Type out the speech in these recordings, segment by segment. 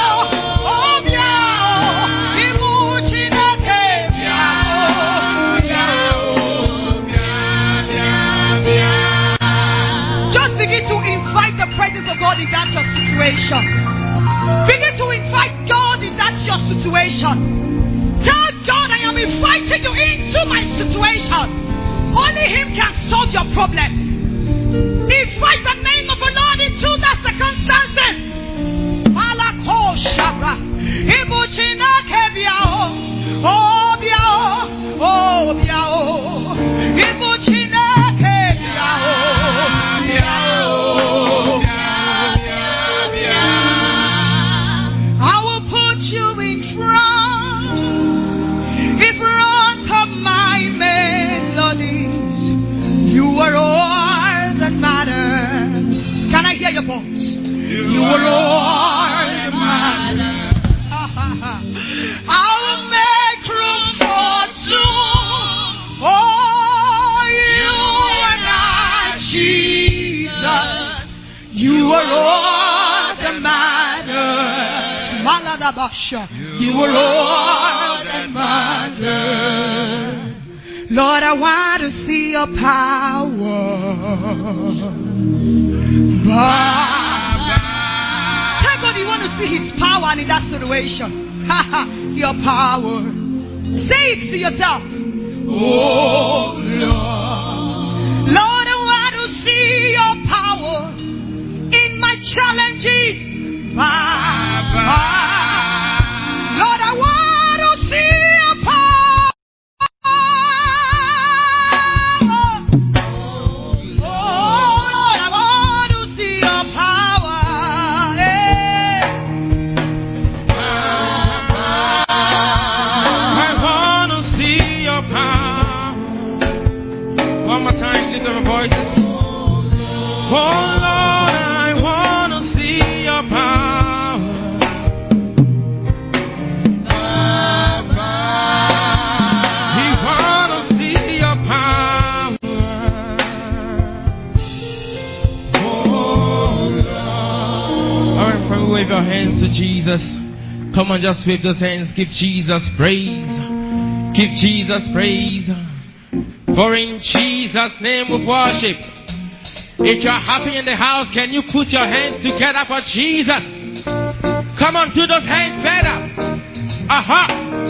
Just begin to invite the presence of God in that your situation. Begin to invite God in that your situation. Tell God, I am inviting you into my situation. Only Him can solve your problem. Invite the name of the Lord into that circumstances. Malako Shabra. Ibuchina Kebiao. Oh, Biao. Oh, Biao. Ibuchina Kebiao. I will put you in front of my melodies. You are all that matters. Can I hear your voice? You are all that matters. I will make room for two. Oh, you and I, Jesus. You are all that matters. Maladabasha. You are all that matters. Lord, I want to see your power. Tell God you want to see His power in that situation. Your power. Say it to yourself. Oh Lord. Lord, I want to see your power in my challenges. Lord, I want to see your power. Oh Lord, I want to see your power. I want to see your power. One more time, lift up your voices. Oh Lord, I want to see your power. wave your hands to Jesus. Come on, just wave those hands. Give Jesus praise. Give Jesus praise. For in Jesus' name we worship. If you're happy in the house, can you put your hands together for Jesus? Come on, do those hands better. Aha!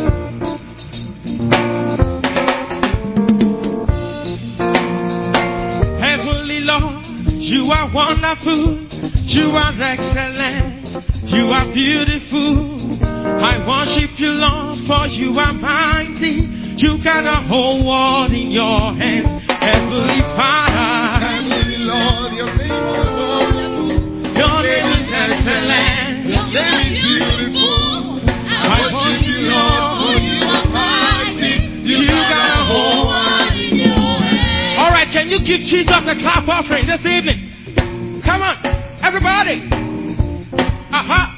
Heavenly Lord, you are wonderful. You are excellent. You are beautiful. I worship you, Lord, for you are mighty. You got the whole world in your hands. Heavenly Father, Heavenly Lord, your name is wonderful. your name is excellent. Your name is beautiful. I worship you, Lord, for you are mighty. You got the whole world in your hands. All right, can you give Jesus a clap offering this evening? Come on, everybody. Aha.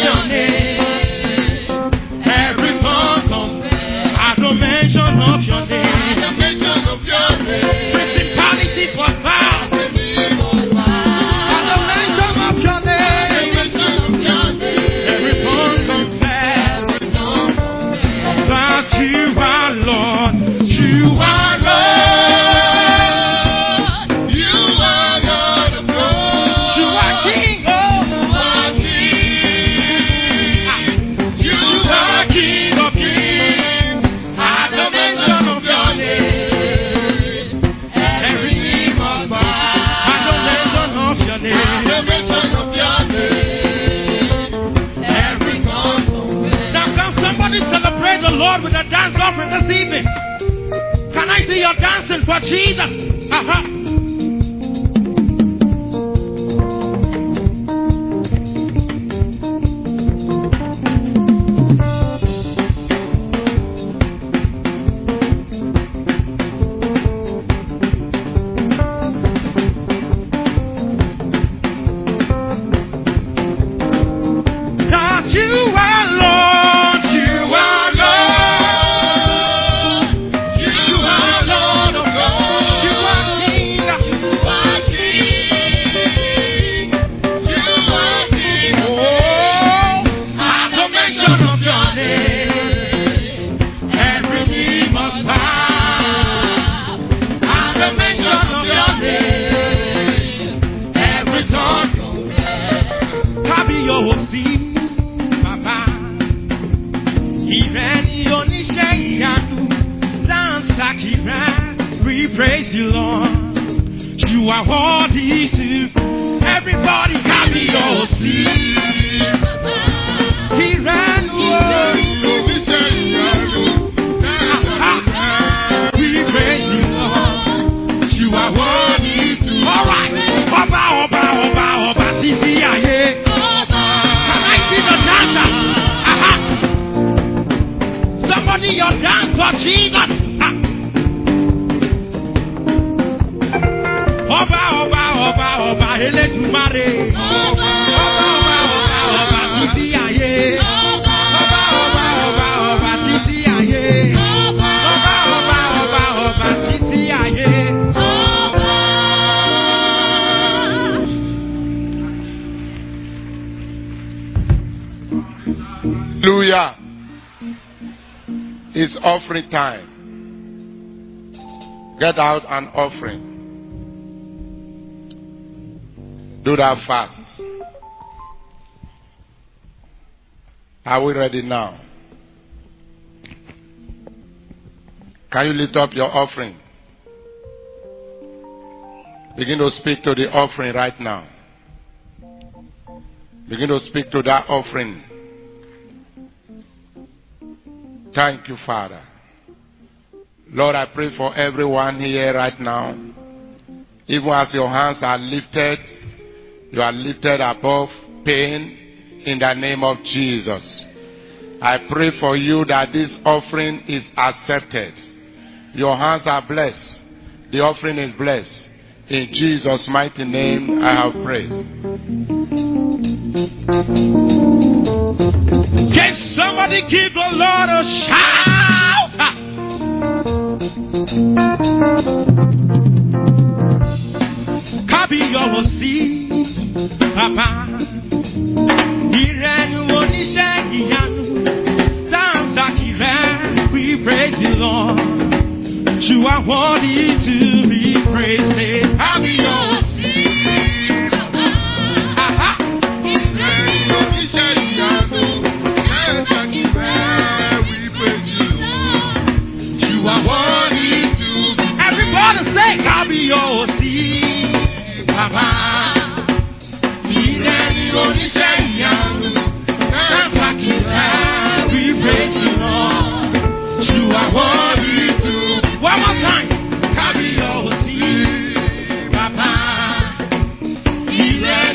Of your name. Lord with a dance offering this evening? Can I see your dancing for Jesus? We praise you, Lord. You are worthy to. Everybody carry your seat. He ran away. We praise you, Lord. You are worthy to. All right. Oba, Titi, aye. Can I see the dancer? Somebody, your dance for Jesus. Oba, ele tumare. Oba, Titi, aye. Oba, Titi, aye. Oba, Titi, aye. Hallelujah. It's offering time. Get out an offering. Do that fast. Are we ready now? Can you lift up your offering? Begin to speak to the offering right now. Begin to speak to that offering. Thank you, Father. Lord, I pray for everyone here right now. Even as your hands are lifted, you are lifted above pain in the name of Jesus. I pray for you that this offering is accepted. Your hands are blessed. The offering is blessed. In Jesus' mighty name I have prayed. Can somebody give the Lord a shout? Kabi yosi, Papa. Irenu onise iyanu, danza kire. We praise you, Lord. You are worthy to be praised. Kabi yosi, Papa. Irenu onise iyanu, danza kire. We praise you, Lord. You are worthy to be. Everybody say, Kabi yosi. Papa, we praise you, Lord. You are worthy to. One more time. Carry your seat, Papa. We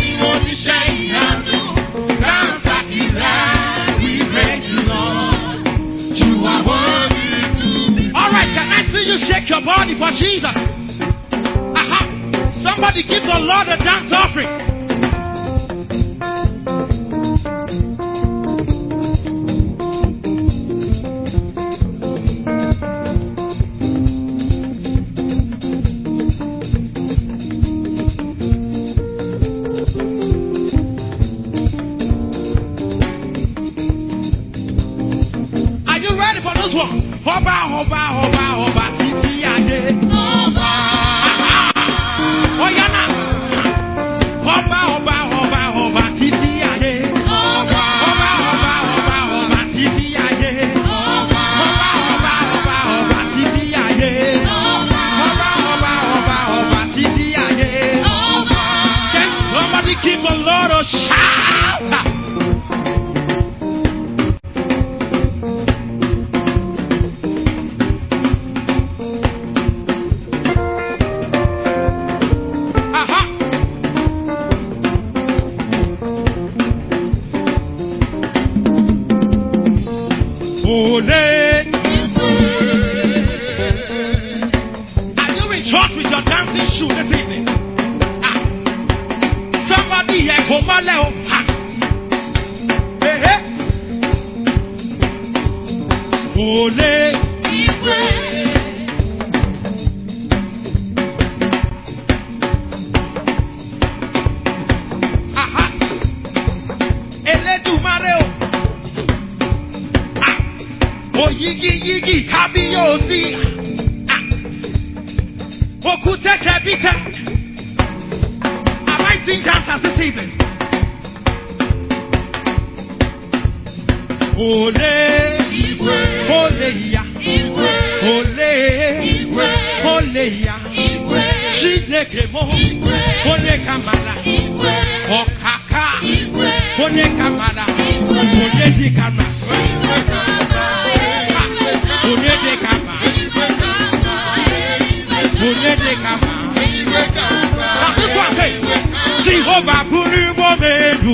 praise you, Lord. You are worthy to. All right, can I see you shake your body for Jesus? Somebody give the Lord a dance offering. Are you ready for this one? Hoba, titi ade. Oyana. Oba, titi ade. Oba, titi ade. Oba, titi ade. Oba, titi ade. Can somebody give the Lord a shout? Are you in church with your dancing shoe this evening? Somebody here, come on, Leo. Ole. Yigi, Kabiosi, Okute Kabita. Am I sing dancers this evening? Ole, Ole, Ole, Ole, Shidekemo, Ole Kamala, Okaka, Ole Kamala, Ole Dikama. Jehovah Puribo Medu.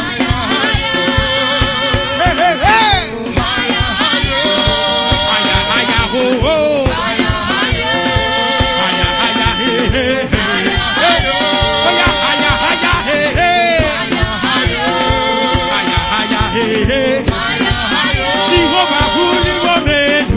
Hey, hey, hey. Haya, haya, ho, ho. Haya, haya, hey, hey, hey. Haya, haya, hey, hey. Haya, haya, hey, hey. Jehovah Puribo Medu.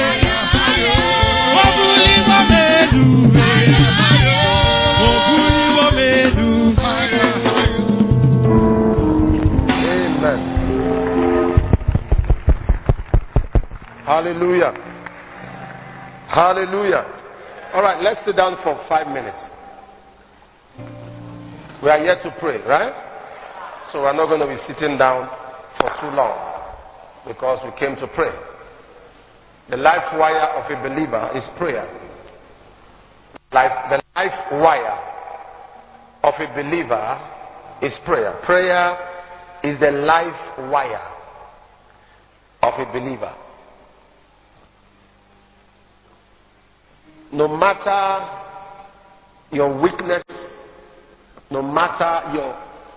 Hallelujah. Hallelujah. All right, let's sit down for 5 minutes. We are here to pray, right? So we're not going to be sitting down for too long because we came to pray. The life wire of a believer is prayer. The life wire of a believer is prayer. Prayer is the life wire of a believer. No matter your weakness, no matter your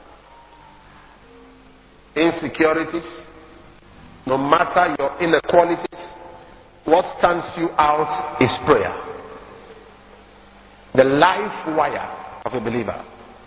insecurities, no matter your inequalities, what stands you out is prayer. The life wire of a believer.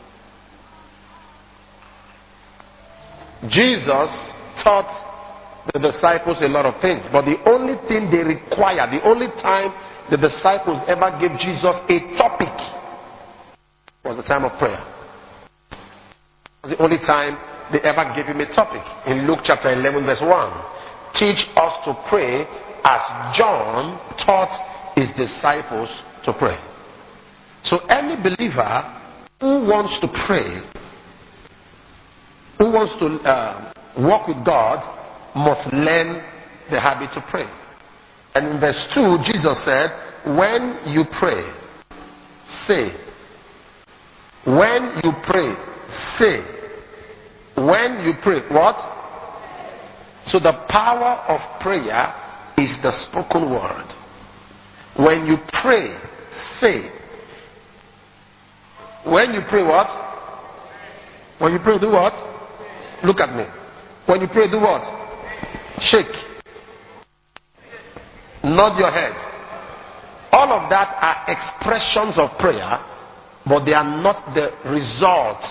Jesus taught the disciples a lot of things, but the only thing they require, the only time the disciples ever gave Jesus a topic was the time of prayer. It was the only time they ever gave him a topic. In Luke chapter 11 verse 1, teach us to pray as John taught his disciples to pray. So any believer who wants to pray, who wants to walk with God, must learn the habit to pray. And in verse 2, Jesus said, when you pray, say. When you pray, say. When you pray, what? So the power of prayer is the spoken word. When you pray, say. When you pray, what? When you pray, do what? Look at me. When you pray, do what? Shake. Nod your head. All of that are expressions of prayer, but they are not the results.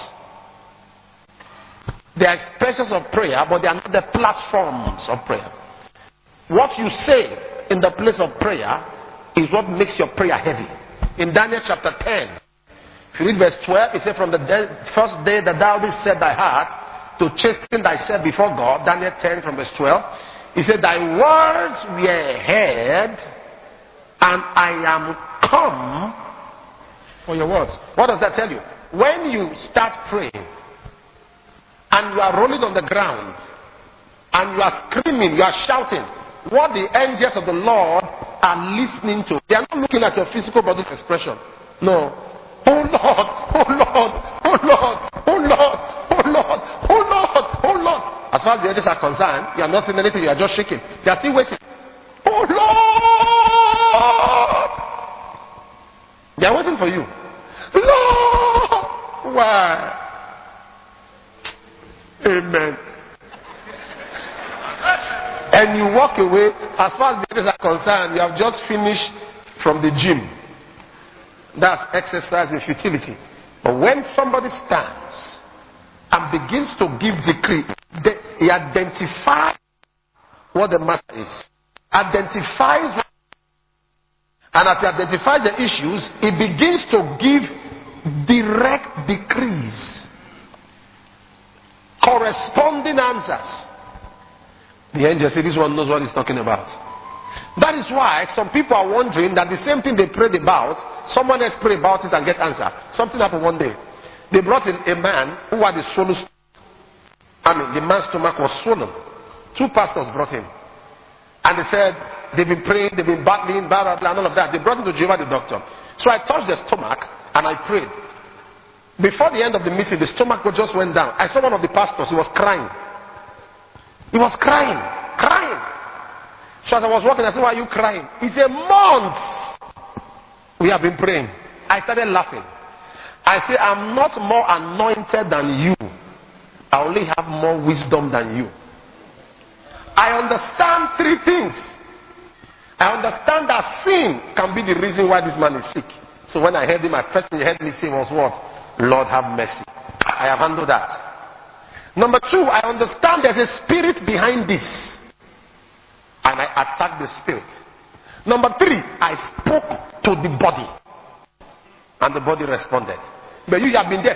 They are expressions of prayer, but they are not the platforms of prayer. What you say in the place of prayer is what makes your prayer heavy. In Daniel chapter 10, if you read verse 12, it says, from the first day that thou didst set thy heart to chasten thyself before God, Daniel 10 from verse 12, he said, thy words were heard, and I am come for your words. What does that tell you? When you start praying, and you are rolling on the ground, and you are screaming, you are shouting, what the angels of the Lord are listening to, they are not looking at your physical body expression. No. Oh Lord, oh Lord, oh Lord, oh Lord, oh Lord, oh Lord, oh Lord. As far as the angels are concerned, you are not saying anything, you are just shaking. They are still waiting. Oh Lord! They are waiting for you. Lord! Why? Amen. and you walk away, as far as the others are concerned, you have just finished from the gym. That's exercise in futility. But when somebody stands and begins to give decree, he identifies what the matter is. Identifies, and as he identifies the issues, he begins to give direct decrees, corresponding answers. The angel said, this one knows what he's talking about. That is why some people are wondering that the same thing they prayed about, someone else prayed about it and get answer. Something happened one day. They brought in a man who had a swollen stomach. The man's stomach was swollen. 2 pastors brought him. And they said, they've been praying, they've been battling, blah, blah, blah, and all of that. They brought him to Jehovah the doctor. So I touched the stomach and I prayed. Before the end of the meeting, the stomach just went down. I saw one of the pastors, he was crying. He was crying. So as I was walking, I said, why are you crying? He said, months we have been praying. I started laughing. I said, I'm not more anointed than you. I only have more wisdom than you. I understand 3 things. I understand that sin can be the reason why this man is sick. So when I heard him, my first thing he heard me say was what? Lord have mercy. I have handled that. Number 2, I understand there's a spirit behind this. And I attacked the spirit. Number 3, I spoke to the body. And the body responded. But you have been there.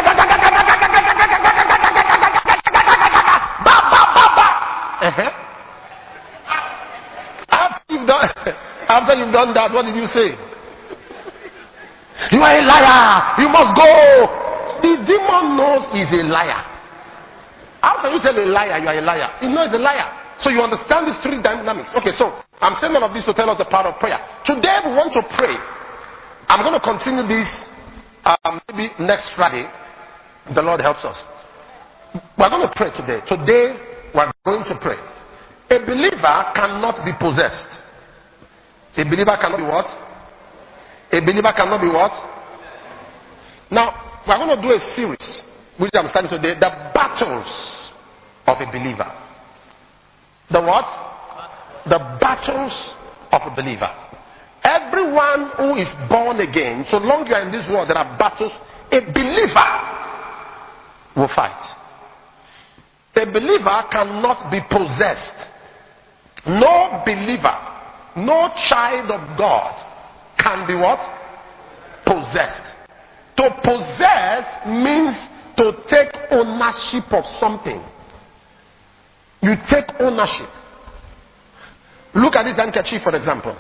After you've done that, what did you say? You are a liar. You must go. The demon knows he's a liar. How can you tell a liar you are a liar? He knows he's a liar. So you understand these 3 dynamics. Okay, so I'm saying all of this to tell us the power of prayer. Today we want to pray. I'm going to continue this maybe next Friday. The Lord helps us. We're going to pray today. Today we're going to pray. A believer cannot be possessed. A believer cannot be what? A believer cannot be what? Now, we're going to do a series, which I'm starting today, the battles of a believer. The what? The battles of a believer. Everyone who is born again, so long you are in this world, there are battles. A believer will fight. A believer cannot be possessed. No believer, no child of God can be what? Possessed. To possess means to take ownership of something. You take ownership. Look at this handkerchief, for example.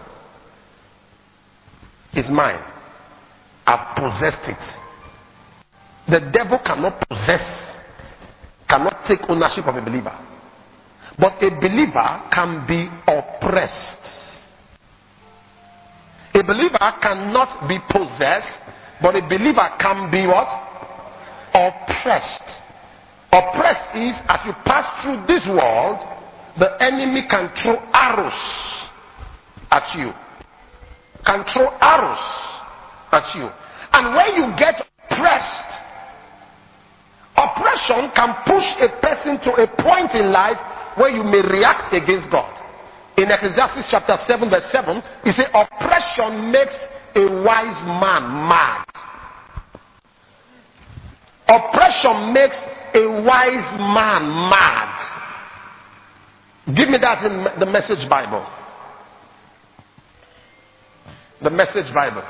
It's mine. I've possessed it. The devil cannot possess, cannot take ownership of a believer. But a believer can be oppressed. A believer cannot be possessed, but a believer can be what? Oppressed. Oppressed is, as you pass through this world, the enemy can throw arrows at you. Can throw arrows at you. And when you get oppressed, oppression can push a person to a point in life where you may react against God. In Ecclesiastes chapter 7 verse 7, he says, oppression makes a wise man mad. Oppression makes a wise man mad. Give me that in the Message Bible. The Message Bible.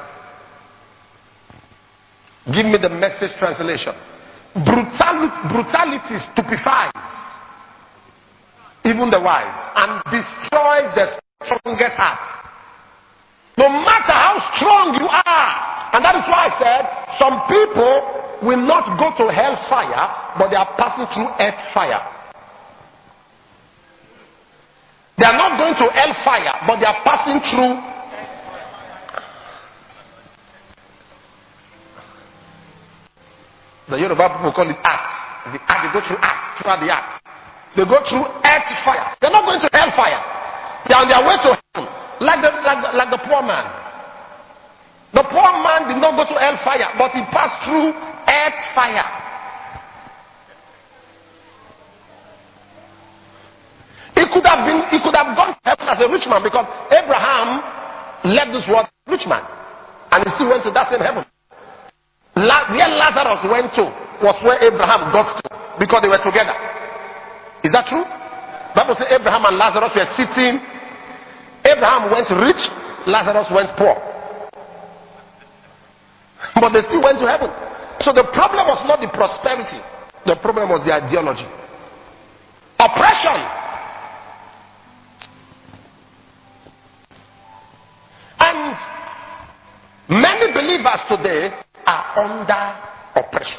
Give me the Message translation. Brutality stupefies even the wise and destroys the strongest heart. No matter how strong you are. And that is why I said some people will not go to hellfire, but they are passing through earth fire. They are not going to hellfire, but they are passing through. The Yoruba people call it act. They go through act, throughout the act. They go through earth fire. They are not going to hellfire. They are on their way to heaven, like the poor man. The poor man did not go to hellfire, but he passed through earth fire. He could have gone to heaven as a rich man, because Abraham left this world a rich man, and he still went to that same heaven. Where Lazarus went to was where Abraham got to, because they were together. Is that true? Bible says Abraham and Lazarus were sitting. Abraham went rich, Lazarus went poor. But they still went to heaven. So the problem was not the prosperity. The problem was the ideology. Oppression. And many believers today are under oppression.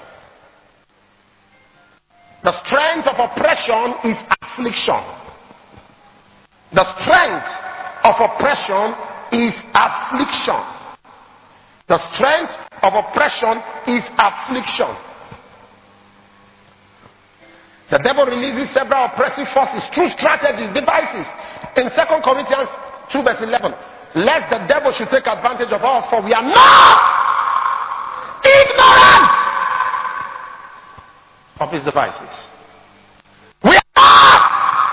The strength of oppression is affliction. The strength of oppression is affliction. The strength of oppression is affliction. The devil releases several oppressive forces through strategies, devices. In 2 Corinthians 2 verse 11, lest the devil should take advantage of us, for we are not ignorant of his devices. We are not.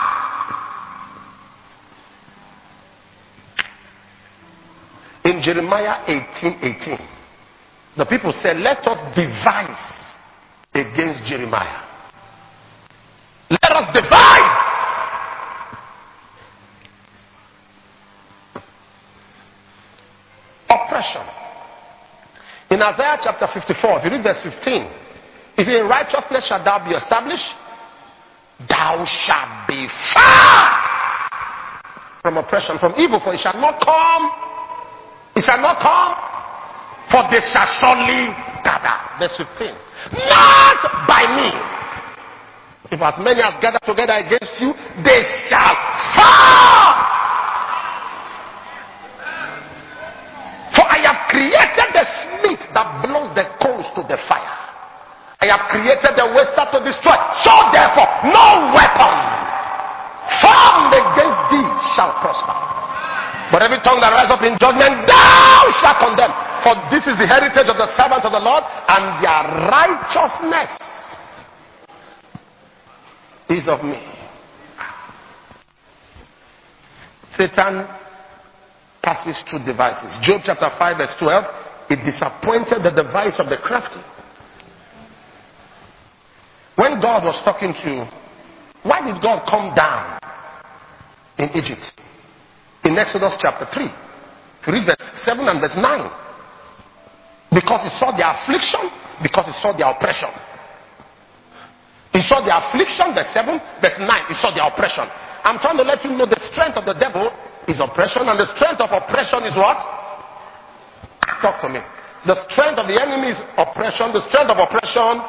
In Jeremiah 18:18, the people said, let us devise against Jeremiah. Let us devise. Oppression. In Isaiah chapter 54, if you read verse 15, it says, in righteousness shalt thou be established. Thou shalt be far from oppression, from evil, for it shall not come. It shall not come, for they shall surely gather. Verse 15. Not by me. If as many as gather together against you, they shall fall. For I have created the smith that blows the coals to the fire. I have created the waster to destroy. So therefore, no weapon formed against thee shall prosper. But every tongue that rises up in judgment, thou shalt condemn. For this is the heritage of the servants of the Lord, and their righteousness is of me. Satan passes through devices. Job chapter 5 verse 12, it disappointed the device of the crafty. When God was talking to, why did God come down in Egypt? In Exodus chapter 3, if you read verse 7 and verse 9, because he saw their affliction, because he saw their oppression. He saw their affliction, verse 7, verse 9, he saw their oppression. I'm trying to let you know the strength of the devil is oppression, and the strength of oppression is what? Talk to me. The strength of the enemy is oppression, the strength of oppression.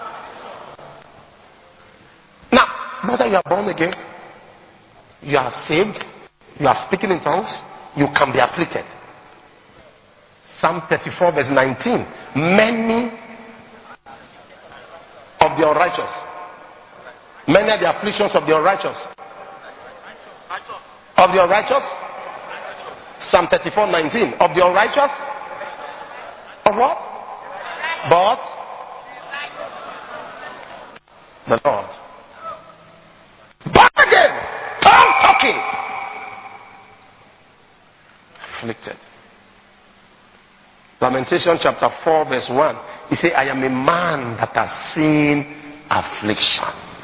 Now, whether you are born again, you are saved, you are speaking in tongues, you can be afflicted. Psalm 34 verse 19. Many of the unrighteous. Many are the afflictions of the unrighteous. Of the unrighteous? Psalm 34:19. Of the unrighteous? Of what? But the Lord. Born again, tongue talking, afflicted. Lamentation chapter 4 verse 1. He said, I am a man that has seen affliction.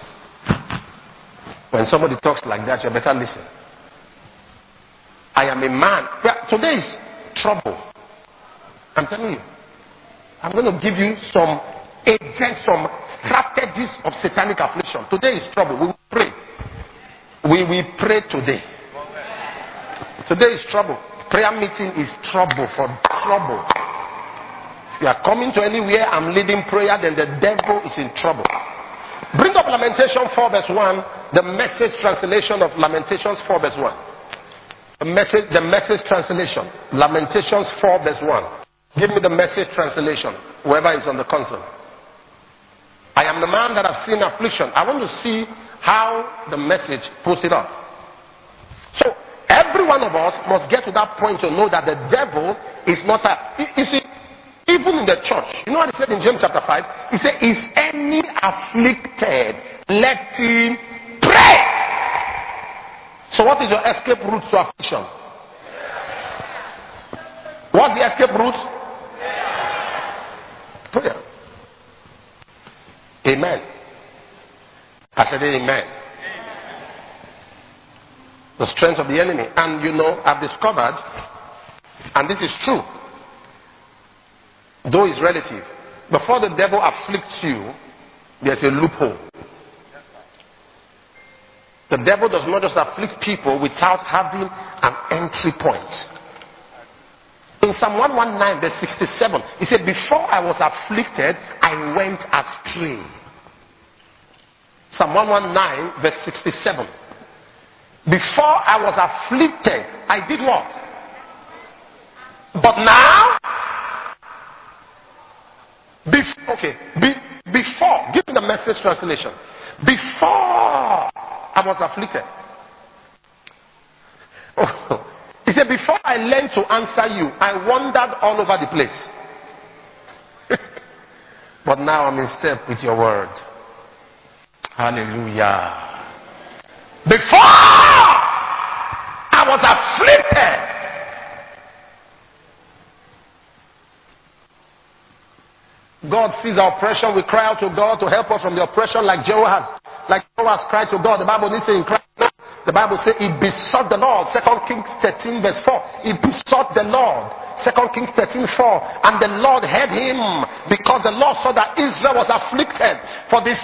When somebody talks like that, you better listen. I am a man. Today is trouble. I'm telling you. I'm going to give you some agents, some strategies of satanic affliction. Today is trouble. We will pray. We will pray today. Today is trouble. Prayer meeting is trouble for trouble. If you are coming to anywhere, I'm leading prayer, then the devil is in trouble. Bring up Lamentation 4 verse 1, the Message translation of Lamentations 4 verse 1. The message translation. Lamentations 4 verse 1. Give me the Message translation, whoever is on the console. I am the man that have seen affliction. I want to see how the Message puts it up. So, every one of us must get to that point to know that the devil is not a... You see, even in the church, you know what he said in James chapter 5? He said, is any afflicted, let him pray. So what is your escape route to affliction? What's the escape route? Prayer. Amen. I said amen. The strength of the enemy. And you know, I've discovered, and this is true, though it's relative, before the devil afflicts you, there's a loophole. The devil does not just afflict people without having an entry point. In Psalm 119 verse 67, he said, before I was afflicted, I went astray. Psalm 119 verse 67. Before I was afflicted, I did what? But now, before, give me the Message translation. Before I was afflicted. Oh, he said, before I learned to answer you, I wandered all over the place. But now I'm in step with your word. Hallelujah. Before I was afflicted, God sees our oppression. We cry out to God to help us from the oppression like Jehoahaz. Like Jehoahaz cried to God. The Bible didn't say in Christ. The Bible says he besought the Lord. 2 Kings 13 verse 4. He besought the Lord. 2 Kings 13 4. And the Lord heard him because the Lord saw that Israel was afflicted. For the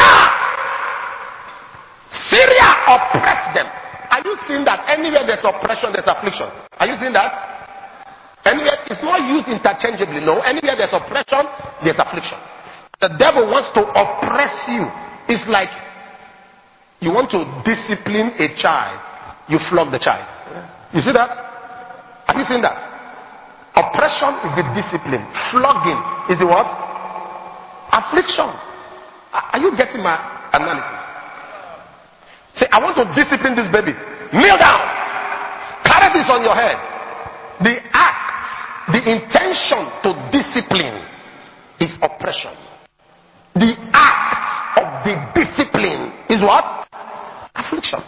Syria oppressed them. Are you seeing that anywhere there's oppression, there's affliction? Are you seeing that? Anywhere, it's not used interchangeably. No, anywhere there's oppression, there's affliction. The devil wants to oppress you. It's like you want to discipline a child, you flog the child. You see that? Have you seen that? Oppression is the discipline. Flogging is the what? Affliction. Are you getting my analysis? Say, I want to discipline this baby. Kneel down. Carry this on your head. The act, the intention to discipline is oppression. The act of the discipline is what? Affliction.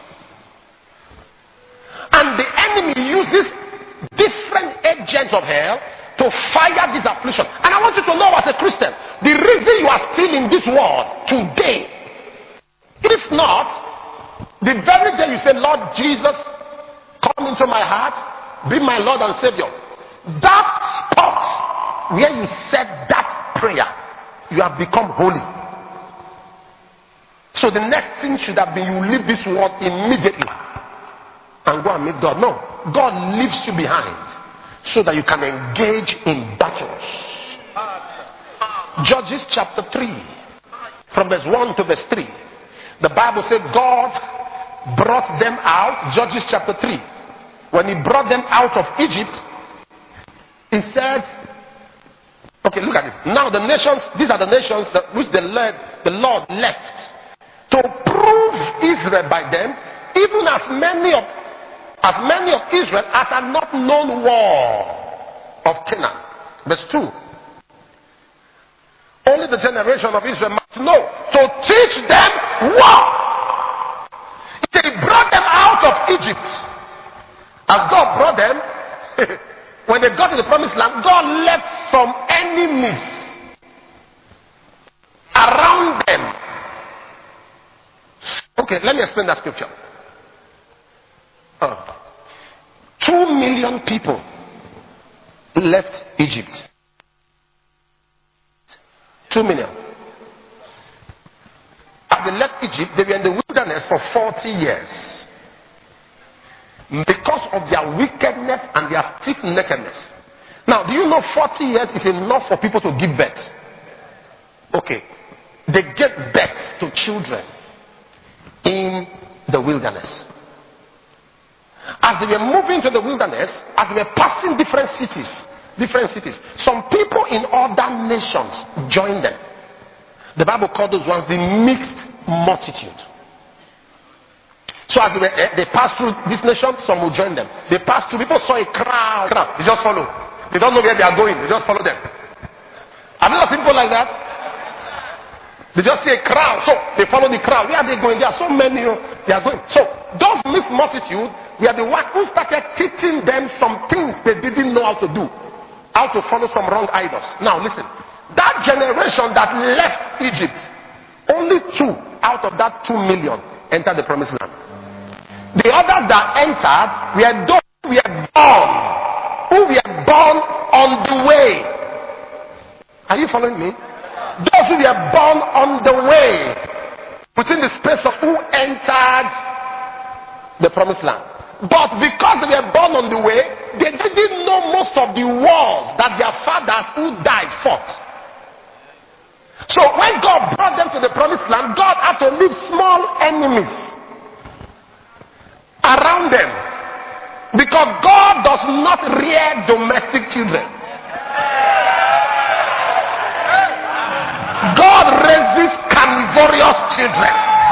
And the enemy uses different agents of hell to fire this affliction. And I want you to know, as a Christian, the reason you are still in this world today, if not, the very day you say, Lord Jesus, come into my heart, be my Lord and Savior, that spot where you said that prayer, you have become holy. So the next thing should have been you leave this world immediately and go and meet God. No, God leaves you behind so that you can engage in battles. Judges chapter 3 from verse 1 to verse 3. The Bible said God brought them out. Judges chapter 3. When he brought them out of Egypt, he said, okay, look at this. Now the nations, these are the nations which the Lord left to prove Israel by them, even as many of Israel as had not known war of Canaan. Verse 2. Only the generation of Israel must know to teach them war. He said he brought them out of Egypt. As God brought them, when they got to the promised land, God left some enemies around them. Okay, let me explain that scripture. 2 million people left Egypt. 2 million. As they left Egypt, they were in the wilderness for 40 years. Because of their wickedness and their stiff-neckedness. Now, do you know 40 years is enough for people to give birth? Okay. They gave birth to children in the wilderness. As they were moving to the wilderness, as they were passing different cities, some people in other nations joined them. The Bible called those ones the mixed multitude. So as they passed through this nation, some will join them. They passed through, people saw a crowd. They just follow. They don't know where they are going. They just follow them. Have you seen people like that? They just see a crowd, so they follow the crowd. Where are they going? There are so many, they are going. So those mixed multitude were the ones who started teaching them some things they didn't know how to do, how to follow some wrong idols. Now listen, that generation that left Egypt, only 2 out of that 2 million entered the promised land. The others that entered were those who were born on the way. Are you following me? Those who were born on the way, within the space of who entered the promised land. But because they were born on the way, they didn't know most of the wars that their fathers who died fought. So when God brought them to the promised land, God had to leave small enemies around them, because God does not rear domestic children. God raises carnivorous children.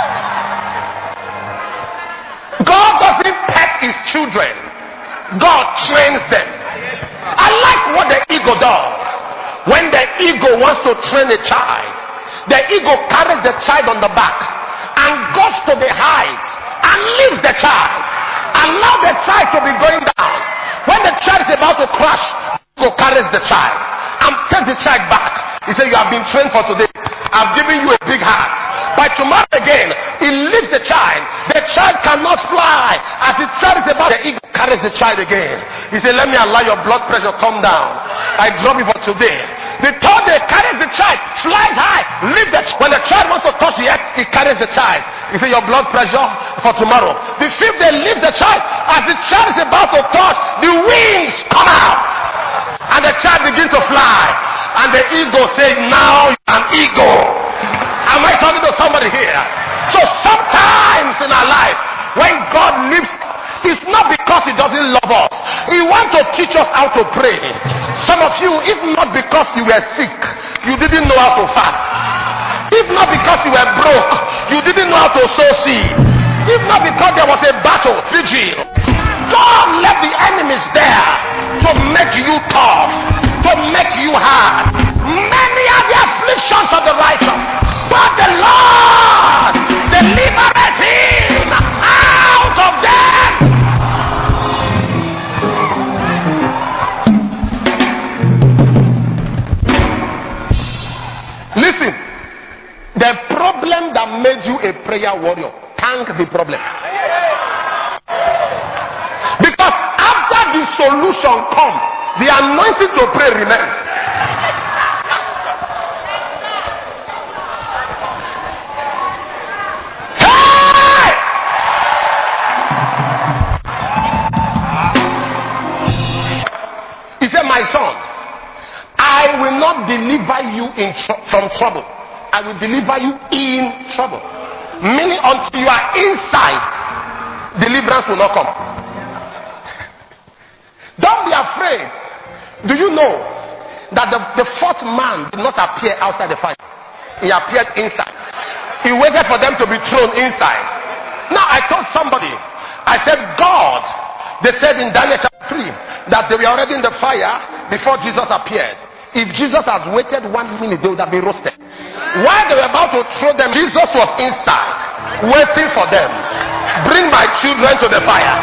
God doesn't pet his children. God trains them. I like what the eagle does. When the eagle wants to train a child, the eagle carries the child on the back and goes to the height and leaves the child. Allow the child to be going down. When the child is about to crash, the eagle carries the child and takes the child back. He said, you have been trained for today. I've given you a big heart. By tomorrow again, he leaves the child. The child cannot fly. As the child is about, the eagle carries the child again. He said, let me allow your blood pressure come down. I drop it for today. The third day, carries the child, flies high, leave the child. When the child wants to touch the earth, he carries the child. He said, your blood pressure for tomorrow. The fifth day, leave the child. As the child is about to touch, the wings come out. And the child begins to fly. And the eagle says, now you're an eagle. Am I talking to somebody here? So sometimes in our life, when God lives, it's not because he doesn't love us. He wants to teach us how to pray. Some of you, if not because you were sick, you didn't know how to fast. If not because you were broke, you didn't know how to sow seed. If not because there was a battle, vigil. God left the enemies there to make you tough, to make you hard. Many are the afflictions of the righteous, but the Lord delivereth him out of them. Listen, the problem that made you a prayer warrior, thank the problem. Because after the solution comes, the anointing to pray remains. Hey! He said, my son, I will not deliver you from trouble. I will deliver you in trouble. Meaning until you are inside, deliverance will not come. Don't be afraid. Do you know that the fourth man did not appear outside the fire? He appeared inside. He waited for them to be thrown inside. Now I told somebody, I said, God, they said in Daniel chapter 3 that they were already in the fire before Jesus appeared. If Jesus has waited 1 minute, they would have been roasted. While they were about to throw them, Jesus was inside, waiting for them. Bring my children to the fire.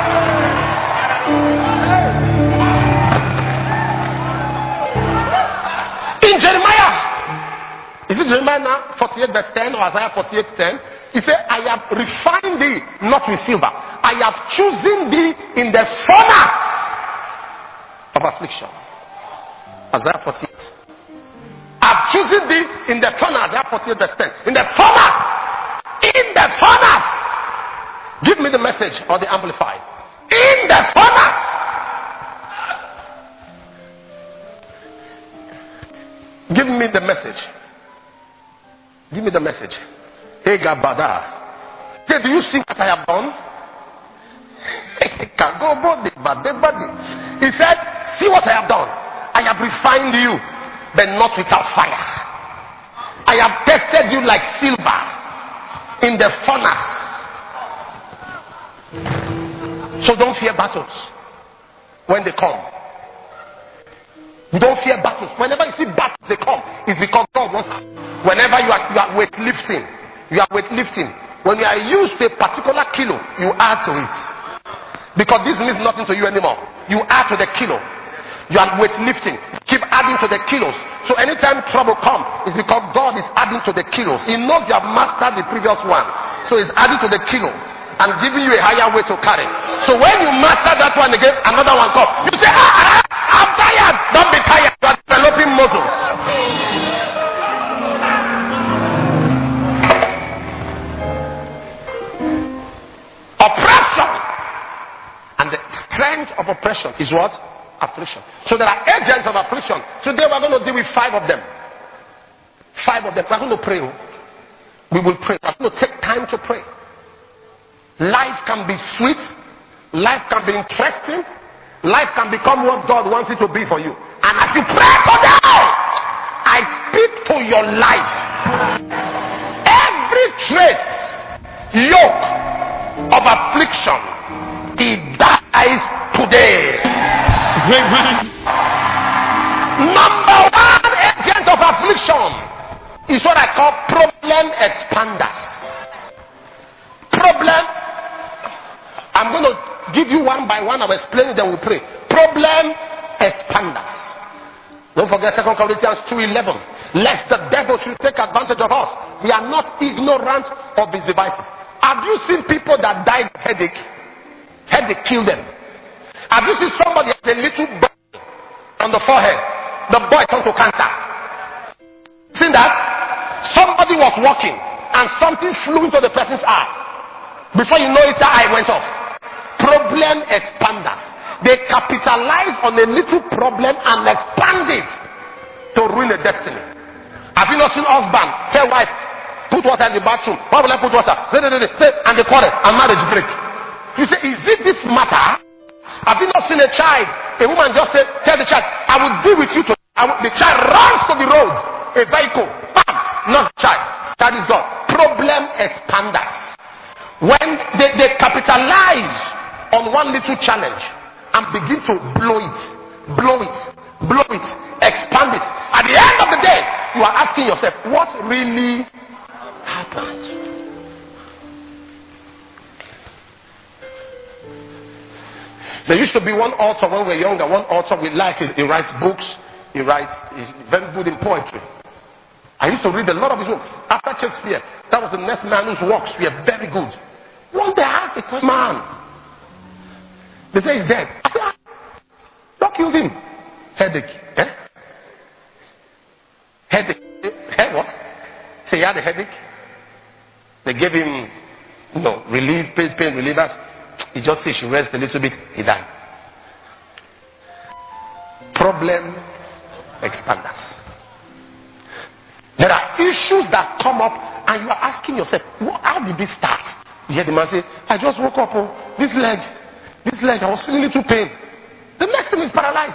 In Jeremiah, is it Jeremiah now? 48 verse 10 or Isaiah 48 10? He said, I have refined thee not with silver. I have chosen thee in the furnace of affliction. Isaiah 48. I've chosen thee in the furnace. Isaiah 48 verse 10. In the furnace. In the furnace. Give me the message or the amplified. In the furnace. Give me the message. Give me the message. Hey Gabada. Say, do you see what I have done? He said, see what I have done. I have refined you, but not without fire. I have tested you like silver in the furnace. So don't fear battles when they come. You don't fear battles. Whenever you see battles, they come. It's because God wants. Whenever you are weightlifting, when you are used to a particular kilo, you add to it. Because this means nothing to you anymore. You add to the kilo. You are weightlifting. Keep adding to the kilos. So anytime trouble comes, it's because God is adding to the kilos. He knows you have mastered the previous one. So he's adding to the kilo and giving you a higher weight to carry. So when you master that one again, another one comes. You say, I'm tired. Don't be tired. You are developing muscles. Oppression. And the strength of oppression is what? Affliction. So there are agents of affliction. Today we're going to deal with 5 of them. 5 of them. We're going to pray. We will pray. We're going to take time to pray. Life can be sweet. Life can be interesting. Life can become what God wants it to be for you. And as you pray today, I speak to your life. Every trace, yoke of affliction, it dies today. Number 1 agent of affliction is what I call problem expanders. Problem. I'm going to give you one by one. I'll explain it, then we'll pray. Problem expanders. Don't forget 2 Corinthians 2:11. Lest the devil should take advantage of us. We are not ignorant of his devices. Have you seen people that died of headache? Headache killed them. Have you seen somebody with a little boy on the forehead? The boy turned to cancer. Seen that? Somebody was walking and something flew into the person's eye. Before you know it, the eye went off. Problem expanders. They capitalize on a little problem and expand it to ruin a destiny. Have you not seen husband tell wife, put water in the bathroom? Why will I put water? And they quarrel and marriage break. You say, is it this matter? Have you not seen a child? A woman just said, tell the child, I will deal with you today. The child runs to the road. A vehicle. Bam! Not the child. Child is gone. Problem expanders. When they capitalize on one little challenge and begin to blow it, expand it. At the end of the day, you are asking yourself, what really happened? There used to be one author when we were younger, one author we like. He writes books. He's very good in poetry. I used to read a lot of his work. After Shakespeare, that was the next man whose works were very good. One day I asked a question, man. They say he's dead. I said, what killed him? Headache. Headache. What? Say he had a headache. They gave him, pain relievers. He just said she rest a little bit. He died. Problem expanders. There are issues that come up and you are asking yourself, how did this start? You hear the man say, I just woke up. This leg, I was feeling a little pain. The next thing is paralyzed.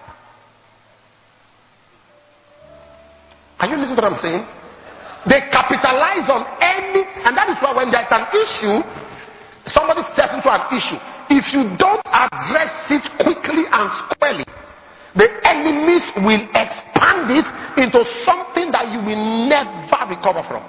Are you listening to what I'm saying? They capitalize on any, and that is why when there's an issue, somebody steps into an issue. If you don't address it quickly and squarely, the enemies will expand it into something that you will never recover from.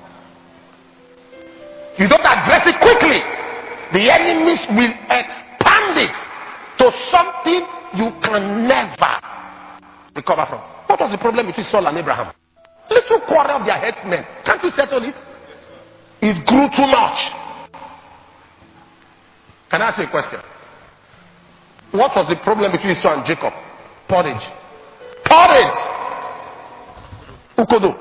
You don't address it quickly, the enemies will expand it to something you can never recover from. What was the problem between Saul and Abraham? Little quarrel of their headsmen. Can't you settle it? It grew too much. Can I ask you a question? What was the problem between Esau and Jacob? Porridge. Ukodo.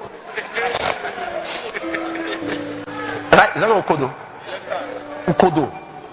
Right? Is that not Ukodo? Ukodo.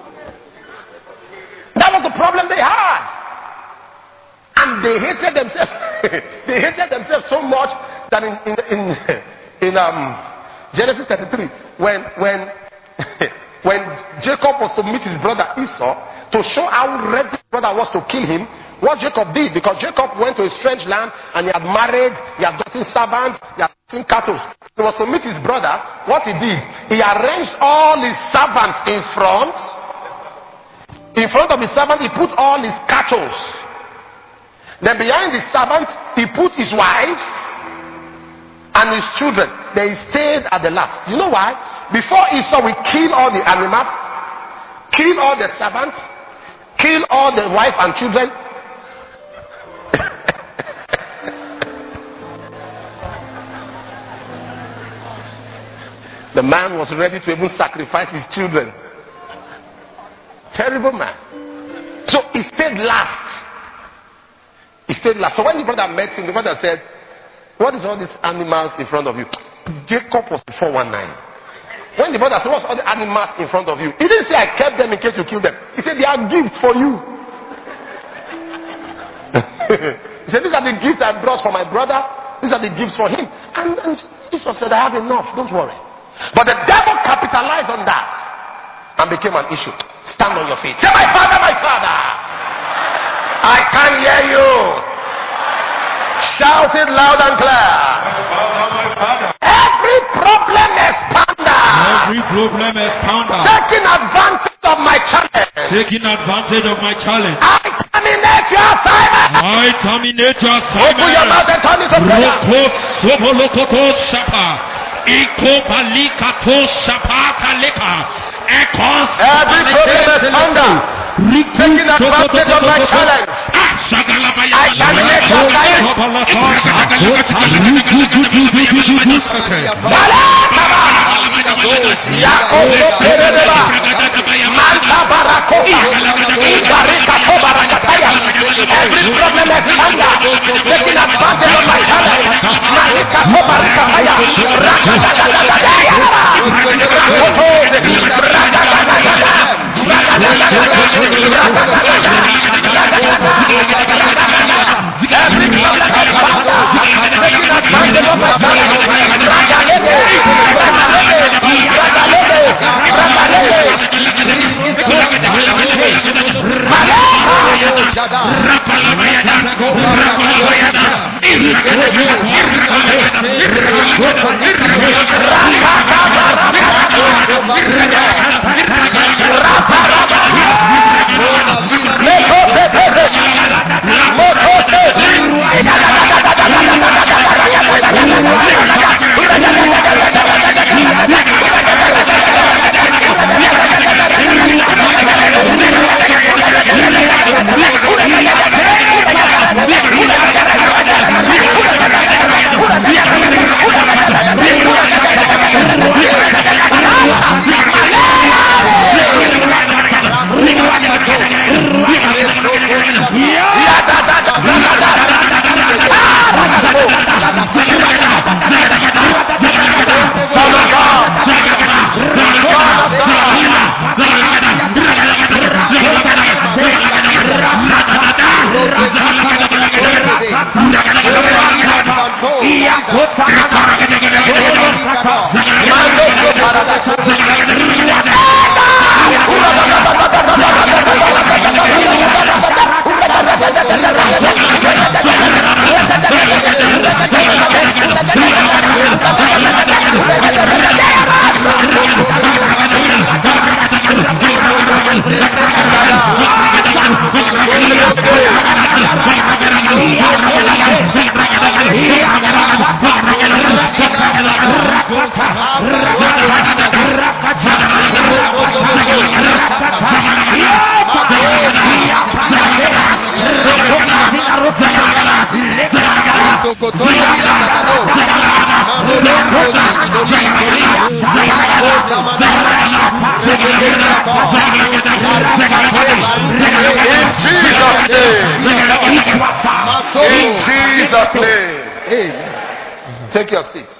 That was the problem they had. And they hated themselves. They hated themselves so much that in Genesis 33, when Jacob was to meet his brother Esau, to show how ready his brother was to kill him, what Jacob did, because Jacob went to a strange land and he had married, he had gotten servants, he had gotten cattle. He was to meet his brother. What he did, he arranged all his servants in front. In front of his servant, he put all his cattle. Then behind the servant, he put his wives and his children. Then he stayed at the last. You know why? Before Esau will kill all the animals, kill all the servants, kill all the wife and children. The man was ready to even sacrifice his children. Terrible man. So he stayed last. He stayed last. So when the brother met him, the brother said, "What is all these animals in front of you?" Jacob was 419. When the brother said, "What's all the animals in front of you?" He didn't say, "I kept them in case you kill them." He said, "They are gifts for you." He said, "These are the gifts I brought for my brother. These are the gifts for him." And Jesus said, "I have enough. Don't worry." But the devil capitalized on that and became an issue. Stand on your feet. Say, "My father, my father." I can't hear you. Shout it loud and clear. Every problem expounder. Every problem expounder. Taking advantage of my challenge. Taking advantage of my challenge. I terminate your assignment. I terminate your assignment. Open your mouth and turn it to prayer. Roko sobolokoto shapa. Iko balikato shapa kaleka. Every problem expounder. Taking advantage of my challenge. I terminate your assignment. Every problem is under taking advantage of my challenge. In Jesus' name. Amen. Take your seat.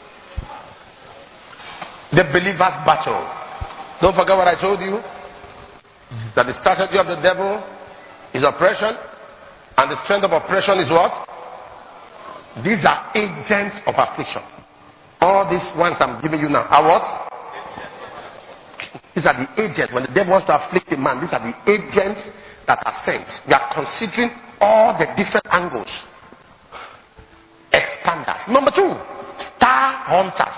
The believer's battle. Don't forget what I told you. That the strategy of the devil is oppression. And the strength of oppression is what? These are agents of affliction. All these ones I'm giving you now are what? These are the agents. When the devil wants to afflict a man, these are the agents that are sent. We are considering all the different angles. Expanders. Number 2, star hunters.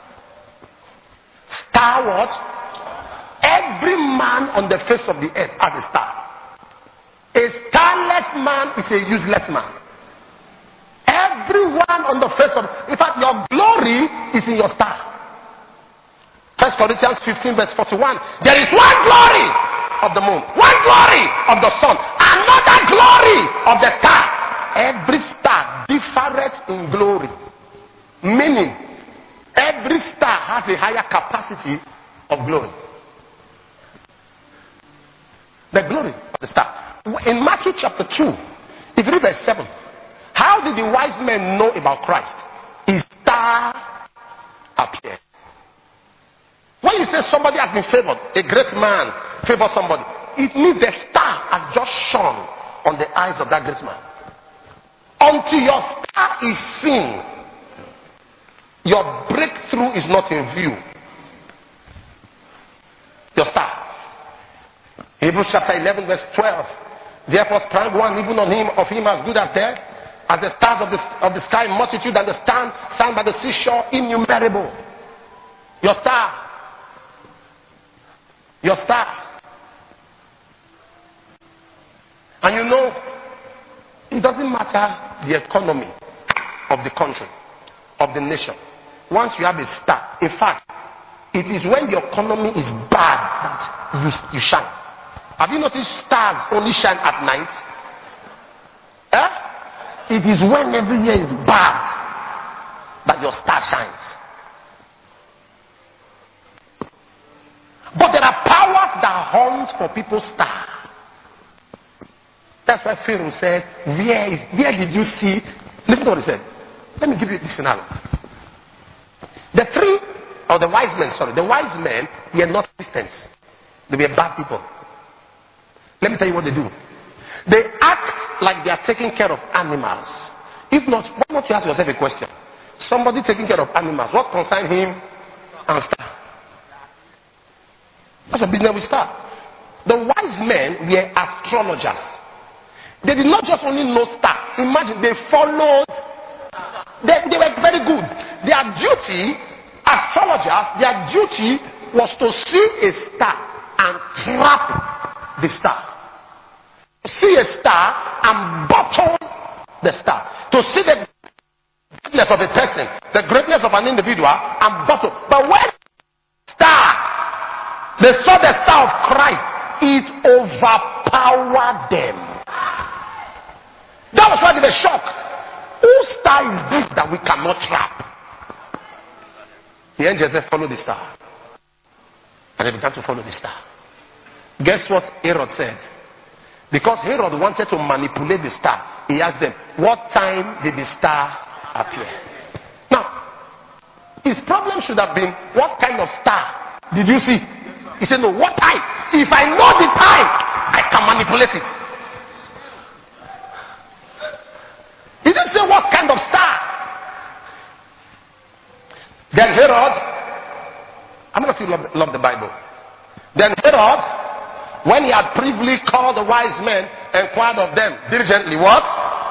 Star what? Every man on the face of the earth has a star. A starless man man is a useless man. Everyone on the face of, in fact, your glory is in your star. 1 Corinthians 15 verse 41. There is one glory of the moon, one glory of the sun, another glory of the star. Every star differeth in glory. Meaning, every star has a higher capacity of glory. The glory of the star. In Matthew chapter 2, if you read verse 7, how did the wise men know about Christ? His star appeared. When you say somebody has been favored, a great man favored somebody, it means the star has just shone on the eyes of that great man. Until your star is seen, your breakthrough is not in view. Your star. Hebrews chapter 11 verse 12. Therefore sprang one even on him of him as good as dead, as the stars of the sky, multitude, and the sand by the seashore, innumerable. Your star. Your star. And you know, it doesn't matter the economy of the country, of the nation. Once you have a star, in fact, it is when the economy is bad that you shine. Have you noticed stars only shine at night? It is when everywhere is bad that your star shines. But there are powers that hunt for people's star. That's why Pharaoh said, where did you see? Listen to what he said. Let me give you this scenario. The wise men were not Christians. They were bad people. Let me tell you what they do. They act like they are taking care of animals. If not, why not you ask yourself a question? Somebody taking care of animals, what concern him and star? That's a business we start. The wise men were astrologers. They did not just only know star. Imagine, they followed. They were very good. Their duty, astrologers, their duty was to see a star and trap the star. To see a star and bottle the star. To see the greatness of a person, the greatness of an individual, and bottle. But when they saw the star of Christ, it overpowered them. That was why they were shocked. Whose star is this that we cannot trap? The angels said, follow the star. And they began to follow the star. Guess what Herod said? Because Herod wanted to manipulate the star, he asked them, what time did the star appear? Now, his problem should have been, what kind of star did you see? He said, no, what time? If I know the time, I can manipulate it. He didn't say what kind of star. Then Herod, how many of you love the Bible? Then Herod, when he had privily called the wise men, inquired of them diligently, what?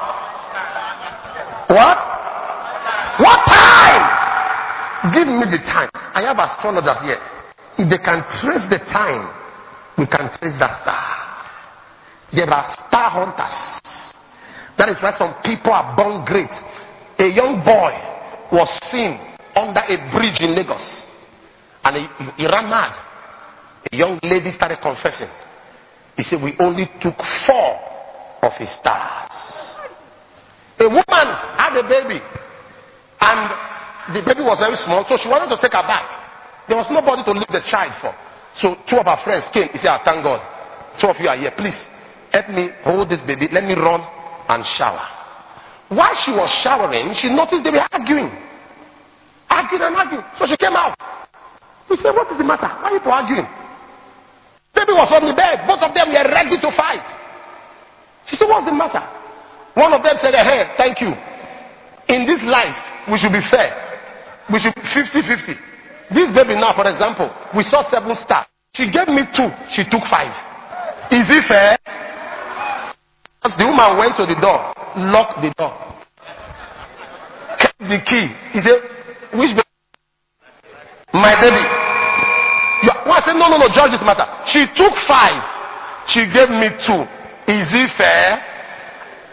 What? What time? Give me the time. I have astrologers here. If they can trace the time, we can trace that star. There are star hunters. That is why some people are born great. A young boy was seen under a bridge in Lagos, and he ran mad. A young lady started confessing. He said, we only took 4 of his stars. A woman had a baby, and the baby was very small, so she wanted to take her back. There was nobody to leave the child for. So 2 of her friends came. He said, thank God, 2 of you are here. Please, help me hold this baby. Let me run and shower. While she was showering, she noticed they were arguing. So she came out. He said, what is the matter? Why are you arguing? Baby was on the bed. Both of them were ready to fight. She said, what's the matter? One of them said, hey, thank you. In this life, we should be fair. We should be 50-50. This baby now, for example, we saw 7 stars. She gave me 2. She took 5. Is it fair? The woman went to the door, locked the door, kept the key. He said, which baby? My baby. I said, no, judge this matter. She took 5. She gave me 2. Is it fair?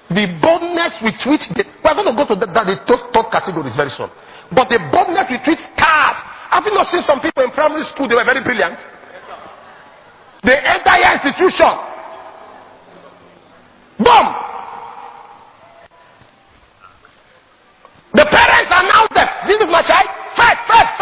The boldness with which we're going to go to the third categories very soon. But the boldness with which stars. Have you not seen some people in primary school? They were very brilliant. The entire institution. Boom. The parents announced them. This is my child. First.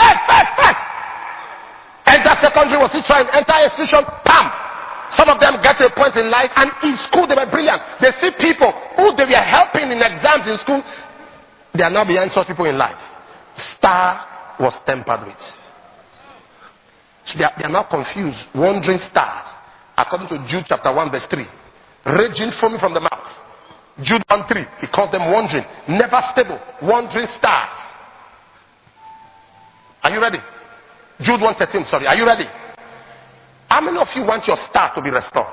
Enter secondary, was he trying? Enter institution. Bam. Some of them get to a point in life, and in school they were brilliant. They see people who they were helping in exams in school. They are now behind such people in life. Star was tampered with. So they are now confused, wandering stars. According to Jude chapter 1 verse 3. Raging foaming from the mouth. Jude 1:3. He called them wandering, never stable, wandering stars. Are you ready? Jude 1:13, sorry. Are you ready? How many of you want your star to be restored?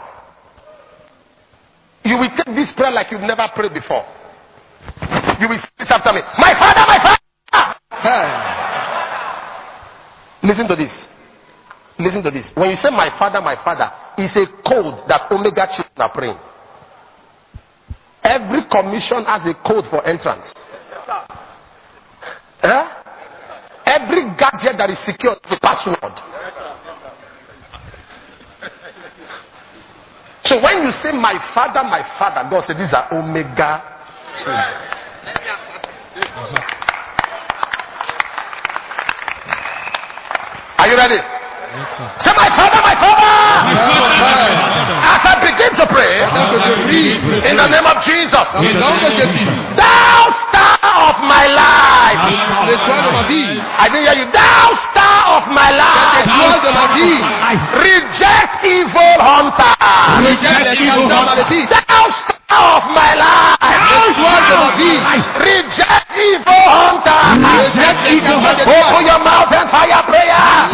You will take this prayer like you've never prayed before. You will say this after me. My Father, my Father! Listen to this. Listen to this. When you say my Father, it's a code that Omega children are praying. Every commission has a code for entrance. Every gadget that is secured with a password. So when you say my Father, God said these are Omega children. Are you ready? Yes, say my Father, as I begin to pray in the name of Jesus, thou star of my life, I didn't hear you. Thou star of my life, reject evil hunter. Thou star of my life, reject evil hunter. Open your mouth and fire prayer.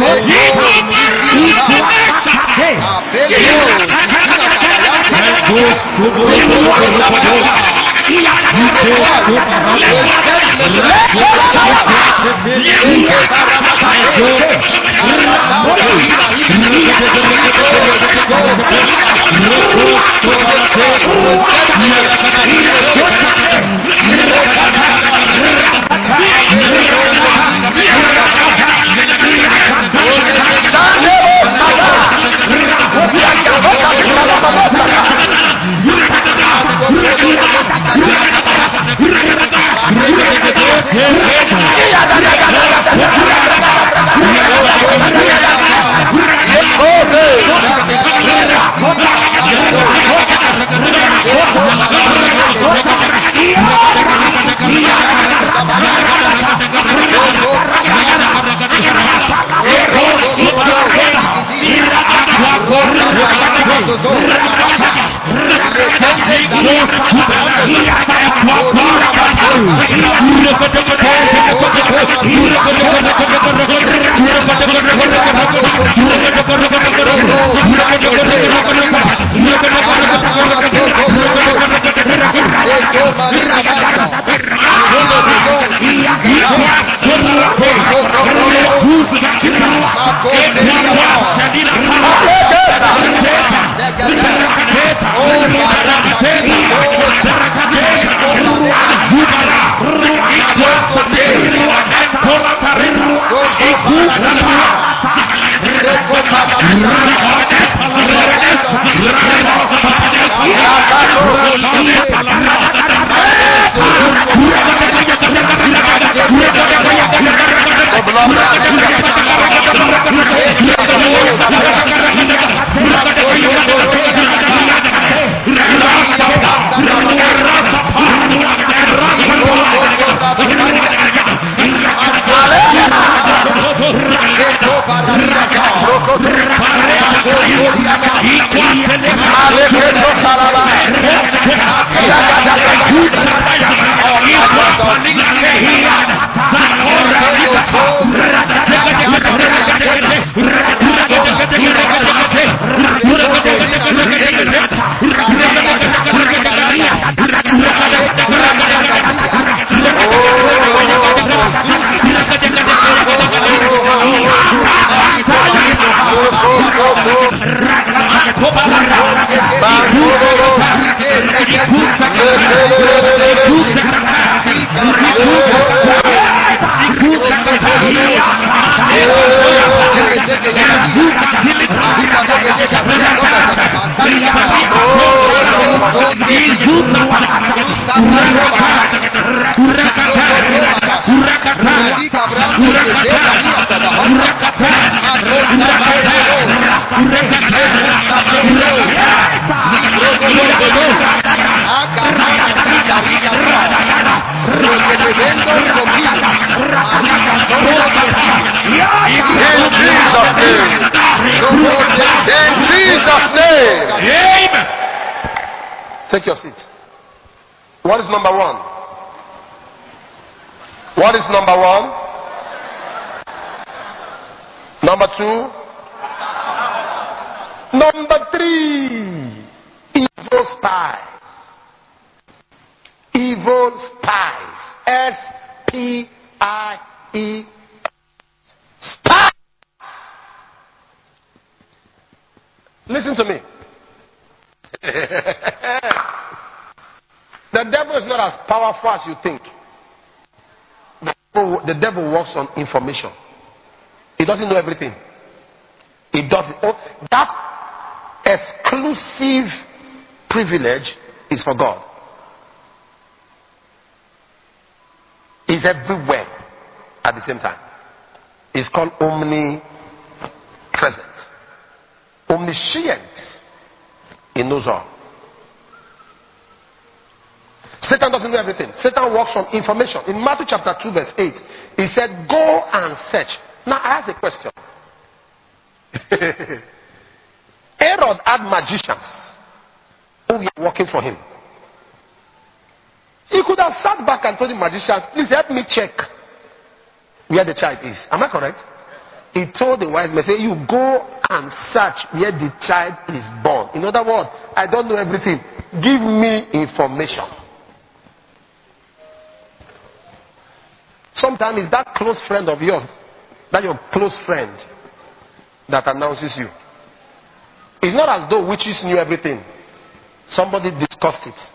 In Jesus' name. Amen. Take your seat. What is number one? What is number one? Number two? Number three. Evil spies. Evil spies. S-P-I-E. Spies. Listen to me. The devil is not as powerful as you think. The devil works on information. He doesn't know everything. He doesn't. That exclusive privilege is for God. He's everywhere at the same time. It's called omnipresent. Omniscient. He knows all. Satan doesn't know everything. Satan works on information. In Matthew chapter 2 verse 8, he said, go and search. Now I ask a question. Herod had magicians who were working for him. He could have sat back and told the magicians, please help me check where the child is. Am I correct? He told the wise men, say, you go and search where the child is born. In other words, I don't know everything. Give me information. Sometimes it's that close friend of yours, that your close friend, that announces you. It's not as though witches knew everything. Somebody discussed it.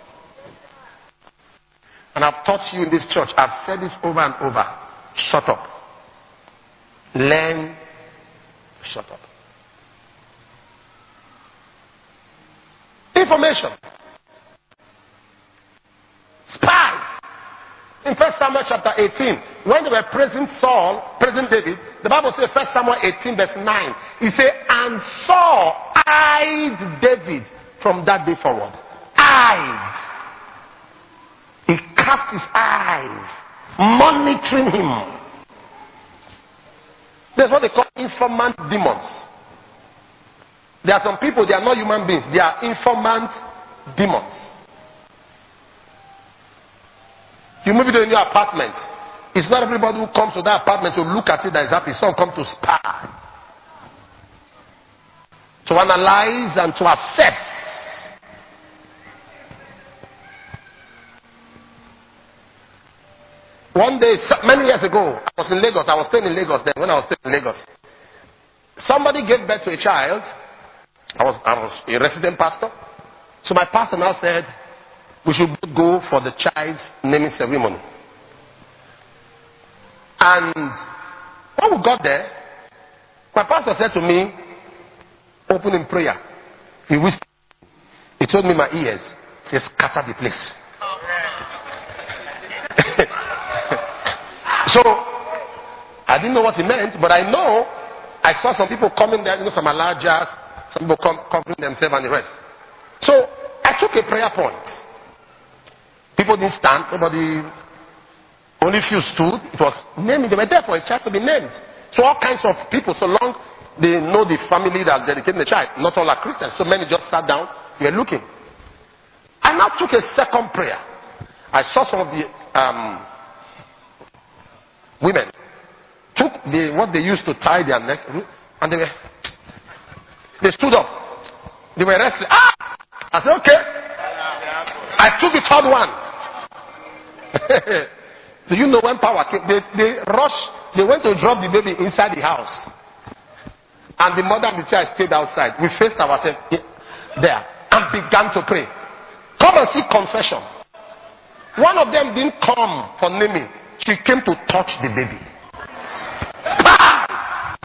And I've taught you in this church, I've said it over and over. Shut up. Learn. Shut up. Information. Spies. In 1 Samuel chapter 18, when they were praising Saul, praising David, the Bible says 1 Samuel 18 verse 9. He said, and Saul eyed David from that day forward. Eyed. He cast his eyes, monitoring him. That's what they call informant demons. There are some people, they are not human beings. They are informant demons. You move into a new apartment. It's not everybody who comes to that apartment to look at it that is happy. Some come to spy, to analyze and to assess. One day, many years ago, I was in Lagos. I was staying in Lagos then. When I was staying in Lagos, somebody gave birth to a child. I was a resident pastor. So my pastor now said, we should go for the child's naming ceremony. And when we got there, my pastor said to me, open in prayer. He whispered. He told me my ears. He said, scatter the place. So, I didn't know what he meant, but I know, I saw some people coming there, some Alajas, some people covering themselves and the rest. So, I took a prayer point. People didn't stand, nobody, only a few stood. It was naming, they were there for a child to be named. So all kinds of people, so long they know the family that dedicated the child. Not all are Christians, so many just sat down, we were looking. I now took a second prayer. I saw some of the women took what they used to tie their neck, and they stood up. They were wrestling. Ah! I said, okay. I took the third one. Do you know when power came? They rushed. They went to drop the baby inside the house. And the mother and the child stayed outside. We faced ourselves there and began to pray. Come and see confession. One of them didn't come for naming. She came to touch the baby. Spies!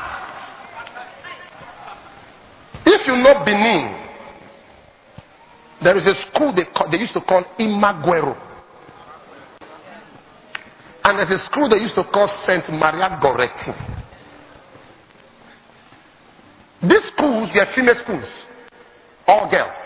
If you know Benin, There is a school they used to call Imaguero. And there's a school they used to call Saint Maria Goretti. These schools were female schools. All girls.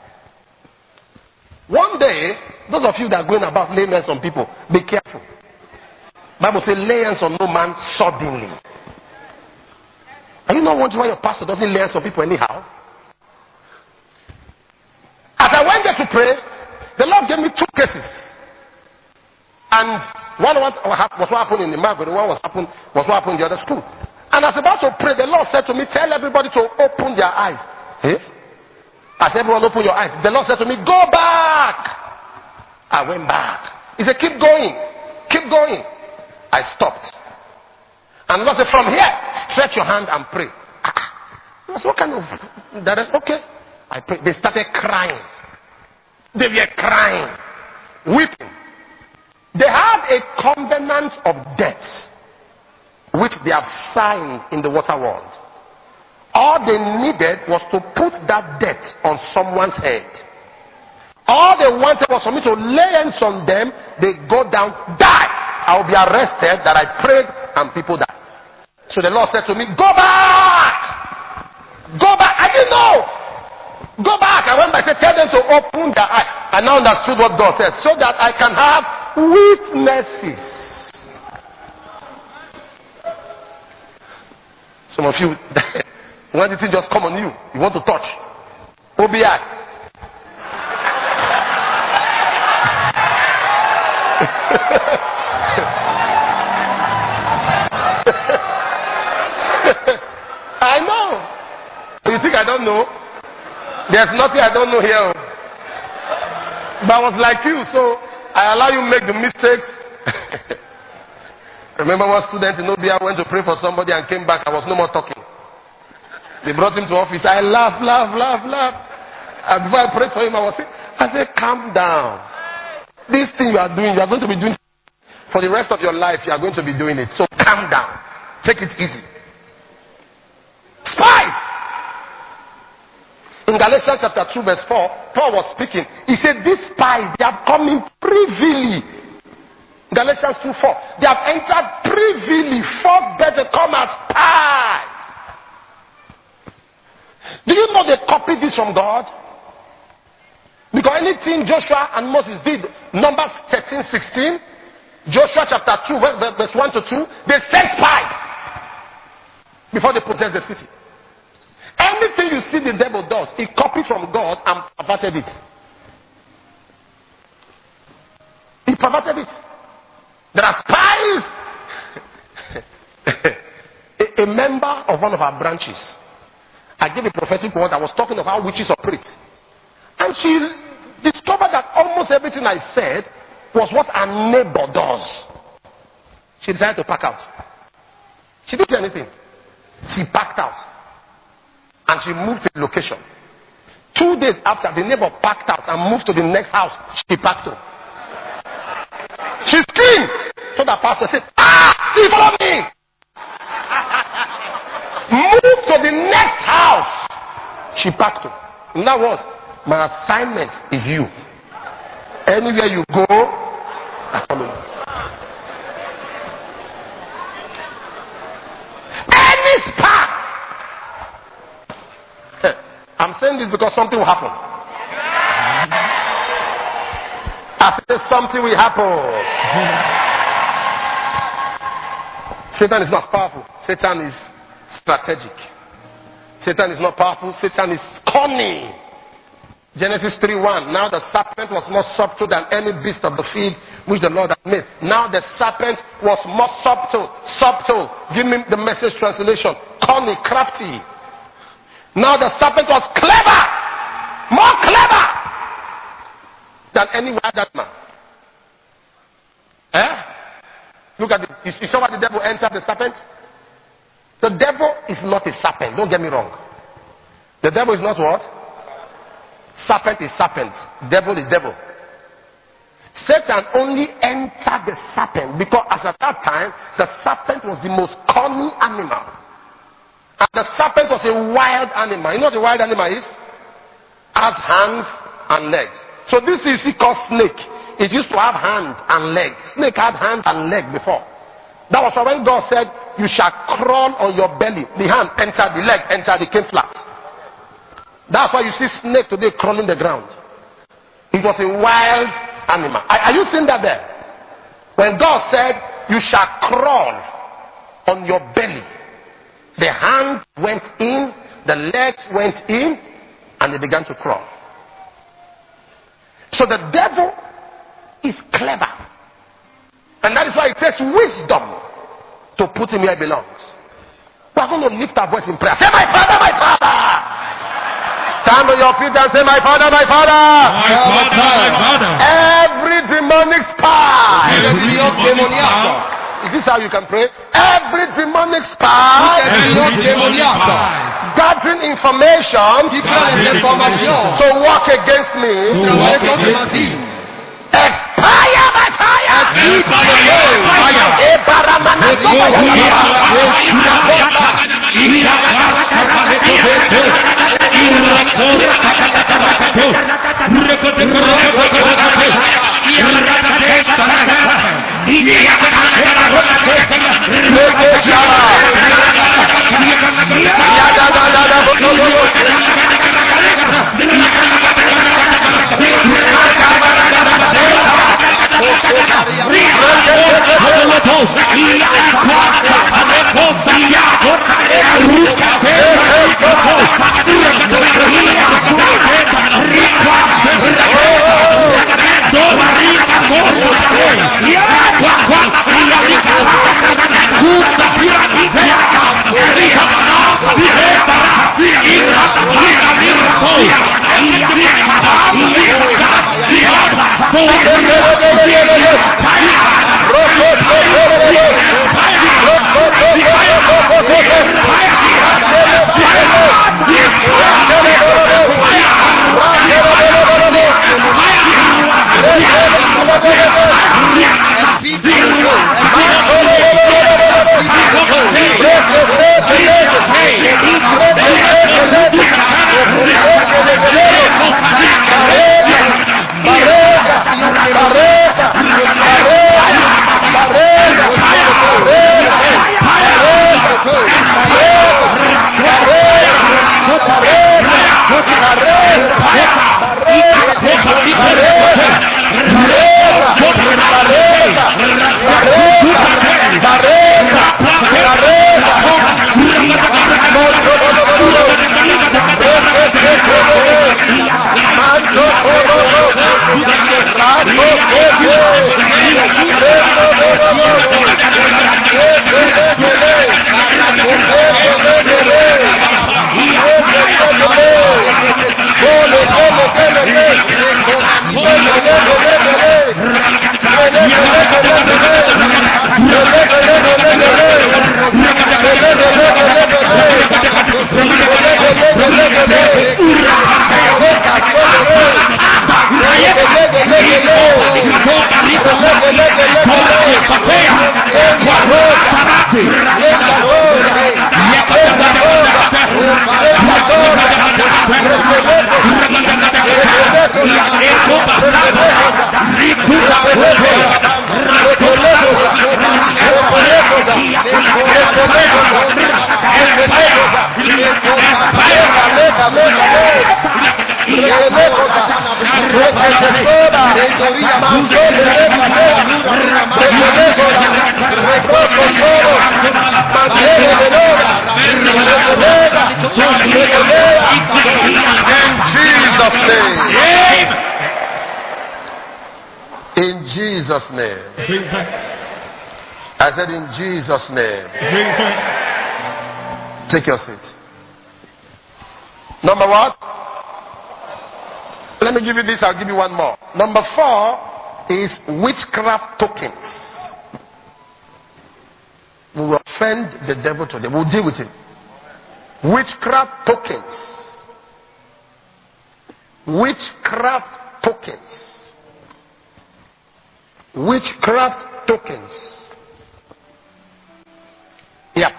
One day, those of you that are going about laying hands on people, be careful. Bible says, lay hands on no man suddenly. Are you not wondering why your pastor doesn't lay hands on people anyhow? As I went there to pray, the Lord gave me 2 cases. And one was what happened in the Margaret, one was what happened in the other school. And I was about to pray, the Lord said to me, tell everybody to open their eyes. Eh? As everyone open your eyes, the Lord said to me, go back. I went back. He said, keep going. Keep going. I stopped. And the Lord said, from here, stretch your hand and pray. I said, what kind of direct? Okay. I prayed. They started crying. They were crying. Weeping. They had a covenant of debt which they have signed in the water world. All they needed was to put that debt on someone's head. All they wanted was for me to lay hands on them. They go down, die. I will be arrested that I prayed and people died. So the Lord said to me, go back. Go back. I didn't know. Go back. I went back. I said, tell them to open their eyes. I now understood what God said. So that I can have witnesses. Some of you, when the thing just come on you, you want to touch. OBI. I know. You think I don't know? There's nothing I don't know here. But I was like you, so I allow you make the mistakes. Remember one student in Obia went to pray for somebody and came back. I was no more talking. They brought him to office. I laughed. And before I prayed for him, I said, calm down. This thing you are doing, you are going to be doing for the rest of your life. You are going to be doing it. So calm down. Take it easy. Spies. In Galatians chapter 2 verse 4, Paul was speaking. He said, these spies, they have come in privily. Galatians 2:4. They have entered privily. Forced better come as spies. Do you know they copied this from God? Because anything Joshua and Moses did, Numbers 13:16, Joshua chapter 2 verse 1 to 2, they sent spies before they possessed the city. Anything you see the devil does, he copied from God and perverted it. He perverted it. There are spies. a member of one of our branches, I gave a prophetic word. I was talking of how witches operate. And she discovered that almost everything I said was what her neighbor does. She decided to pack out. She didn't do anything. She packed out. And she moved to the location. 2 days after, the neighbor packed out and moved to the next house she packed to. She screamed. So the pastor said, he followed me. Moved to the next house she packed to. And that was, my assignment is you. Anywhere you go, I follow you. Any spy. I'm saying this because something will happen. I said something will happen. Satan is not powerful. Satan is strategic. Satan is not powerful. Satan is cunning. Genesis 3:1. Now the serpent was more subtle than any beast of the field which the Lord had made. Now the serpent was more subtle. Give me the Message translation. Cunning, crafty. Now the serpent was clever. More clever than any wild man. Look at this. You saw why the devil entered the serpent? The devil is not a serpent. Don't get me wrong. The devil is not what? Serpent is serpent. Devil is devil. Satan only entered the serpent because as at that time, the serpent was the most cunning animal. And the serpent was a wild animal. You know what a wild animal is? Has hands and legs. So this is called snake. It used to have hand and leg. Snake had hand and leg before. That was when God said, you shall crawl on your belly. The hand entered, the leg entered, it came flat. That's why you see snake today crawling the ground. It was a wild animal. Are you seeing that there? When God said, you shall crawl on your belly. The hand went in, the legs went in, and they began to crawl. So the devil is clever. And that is why it takes wisdom to put him where he belongs. We are going to lift our voice in prayer. Say, my Father, my Father. Stand on your feet and say, my Father, my Father. My Father, my Father. Every demonic spy. Is this how you can pray? Every demonic spy. Gathering information to work against me. Expire by fire. In Jesus' name. I said in Jesus' name. Take your seat. Number what? Let me give you this, I'll give you one more. Number 4 is witchcraft tokens. We will offend the devil today. We'll deal with him. Witchcraft tokens. Witchcraft tokens. Witchcraft tokens. Yeah.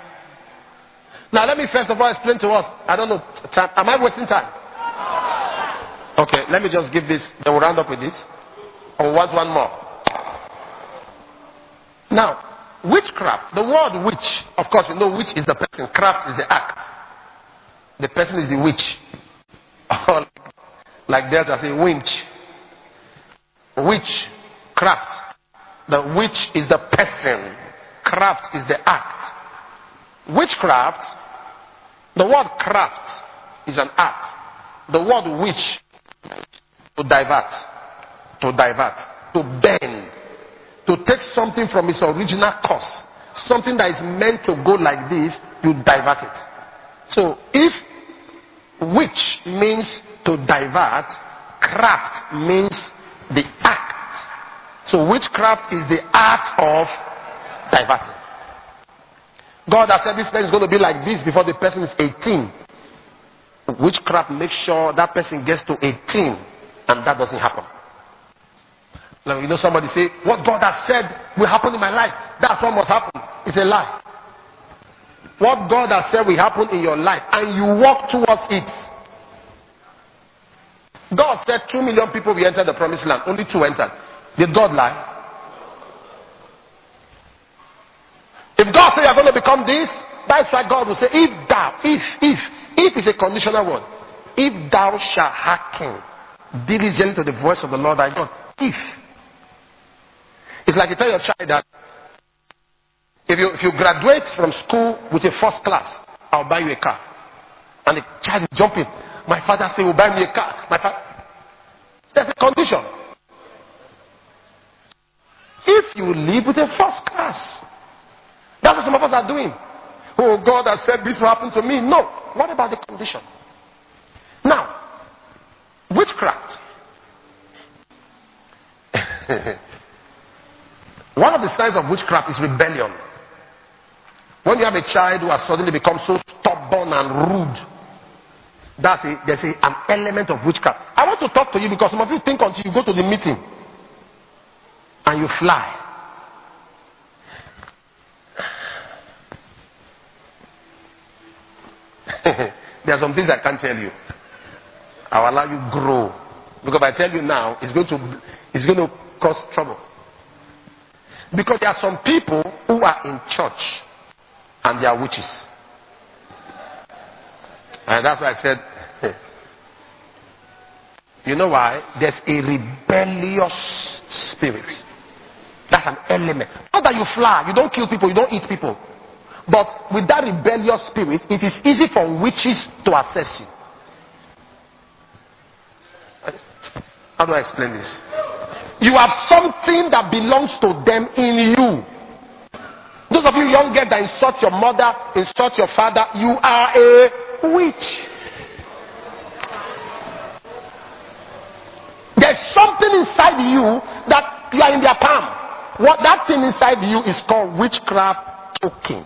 Now let me first of all explain to us. I don't know. Am I wasting time? Okay. Okay, let me just give this, then we'll round up with this. Or want one more. Now, witchcraft, the word witch, of course we know witch is the person, craft is the act. The person is the witch. Like that I say winch. Witch, craft. The witch is the person, craft is the act. Witchcraft, the word craft is an act. The word witch, to divert, to bend, to take something from its original course, something that is meant to go like this, you divert it. So if witch means to divert, craft means the act. So witchcraft is the act of diverting. God has said this person is going to be like this before the person is 18. Witchcraft makes sure that person gets to 18 and that doesn't happen. Now, you know, somebody say, what God has said will happen in my life, that's what must happen. It's a lie. What God has said will happen in your life and you walk towards it. God said 2 million people will enter the promised land. Only 2 entered. Did God lie? If God said you're going to become this, that's why God will say, if is a conditional word. If thou shalt hearken diligently to the voice of the Lord thy God. If. It's like you tell your child that if you graduate from school with a first class, I'll buy you a car. And the child is jumping. My father said, will buy me a car. There's a condition. If you live with a first class, that's what some of us are doing. Oh, God has said this will happen to me. No. What about the condition? Now, witchcraft. One of the signs of witchcraft is rebellion. When you have a child who has suddenly become so stubborn and rude, there's an element of witchcraft. I want to talk to you because some of you think until you go to the meeting and you fly. There are some things I can't tell you. I'll allow you grow. Because if I tell you now, it's going to cause trouble. Because there are some people who are in church and they are witches. And that's why I said, you know why? There's a rebellious spirit. That's an element. Not that you fly, you don't kill people, you don't eat people. But with that rebellious spirit, it is easy for witches to access you. How do I explain this? You have something that belongs to them in you. Those of you young girls that insult your mother, insult your father, you are a witch. There's something inside you that you are in their palm. What that thing inside you is called witchcraft token.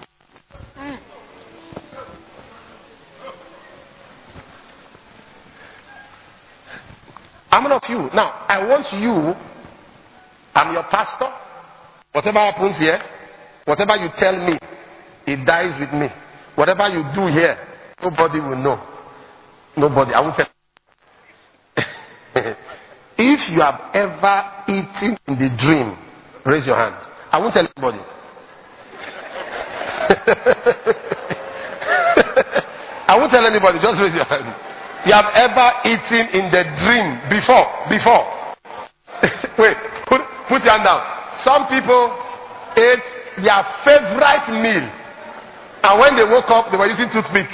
How many of you? Now, I want you, I'm your pastor. Whatever happens here, whatever you tell me, it dies with me. Whatever you do here, nobody will know. Nobody. I won't tell. If you have ever eaten in the dream, raise your hand. I won't tell anybody. I won't tell anybody, just raise your hand. You have ever eaten in the dream before. Wait, put your hand down. Some people ate their favorite meal, and when they woke up, they were using toothpick.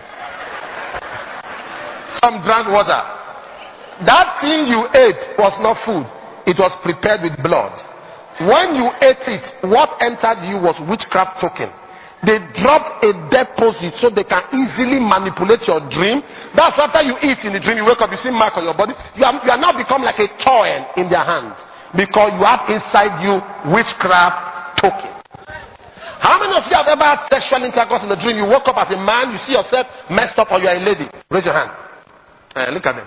Some drank water. That thing you ate was not food. It was prepared with blood. When you ate it, what entered you was witchcraft token. They dropped a deposit so they can easily manipulate your dream. That's after you eat in the dream, you wake up, you see mark on your body. You are now become like a toy in their hand. Because you have inside you witchcraft token. How many of you have ever had sexual intercourse in the dream? You woke up as a man, you see yourself messed up, or you are a lady? Raise your hand. Look at them.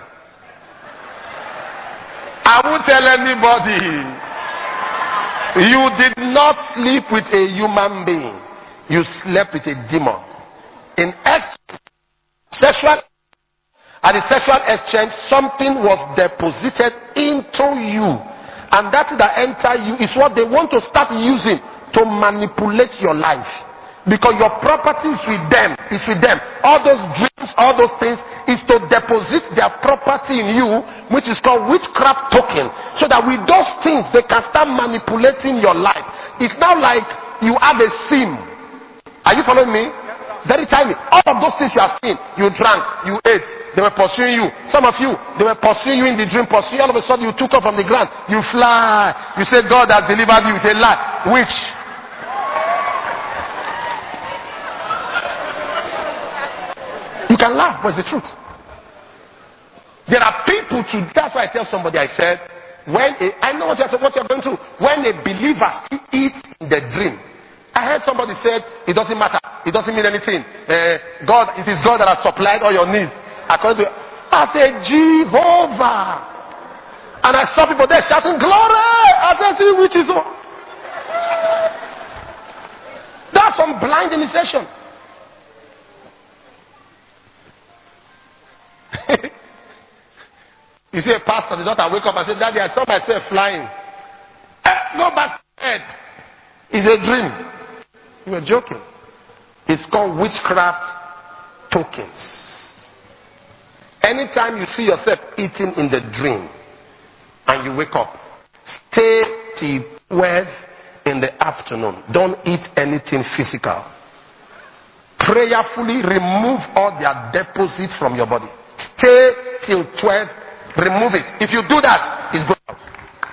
I won't tell anybody. You did not sleep with a human being. You slept with a demon. In sexual, At the sexual exchange, something was deposited into you. And that that enter you is what they want to start using to manipulate your life. Because your property is with them. It's with them. All those dreams, all those things is to deposit their property in you, which is called witchcraft token. So that with those things, they can start manipulating your life. It's now like you have a SIM. Are you following me? Very tiny. All of those things you have seen, you drank, you ate, they were pursuing you. Some of you, they were pursuing you in the dream, pursuing. All of a sudden, you took off from the ground. You fly. You say, God has delivered you. You say, lie. Which? You can laugh, but it's the truth. There are people to. That's why I tell somebody, I said, I know what you're going through. When a believer eats in the dream, I heard somebody said, it doesn't matter. It doesn't mean anything. It is God that has supplied all your needs. According to, I said, Jehovah. And I saw people there shouting, glory. I said, see, which is all. That's some blind initiation. You see a pastor, the daughter wake up and say, Daddy, I saw myself flying. Go back to bed. It's a dream. You were joking. It's called witchcraft tokens. Anytime you see yourself eating in the dream and you wake up, stay till 12 in the afternoon. Don't eat anything physical. Prayerfully remove all their deposits from your body. Stay till 12. Remove it. If you do that, it's going out.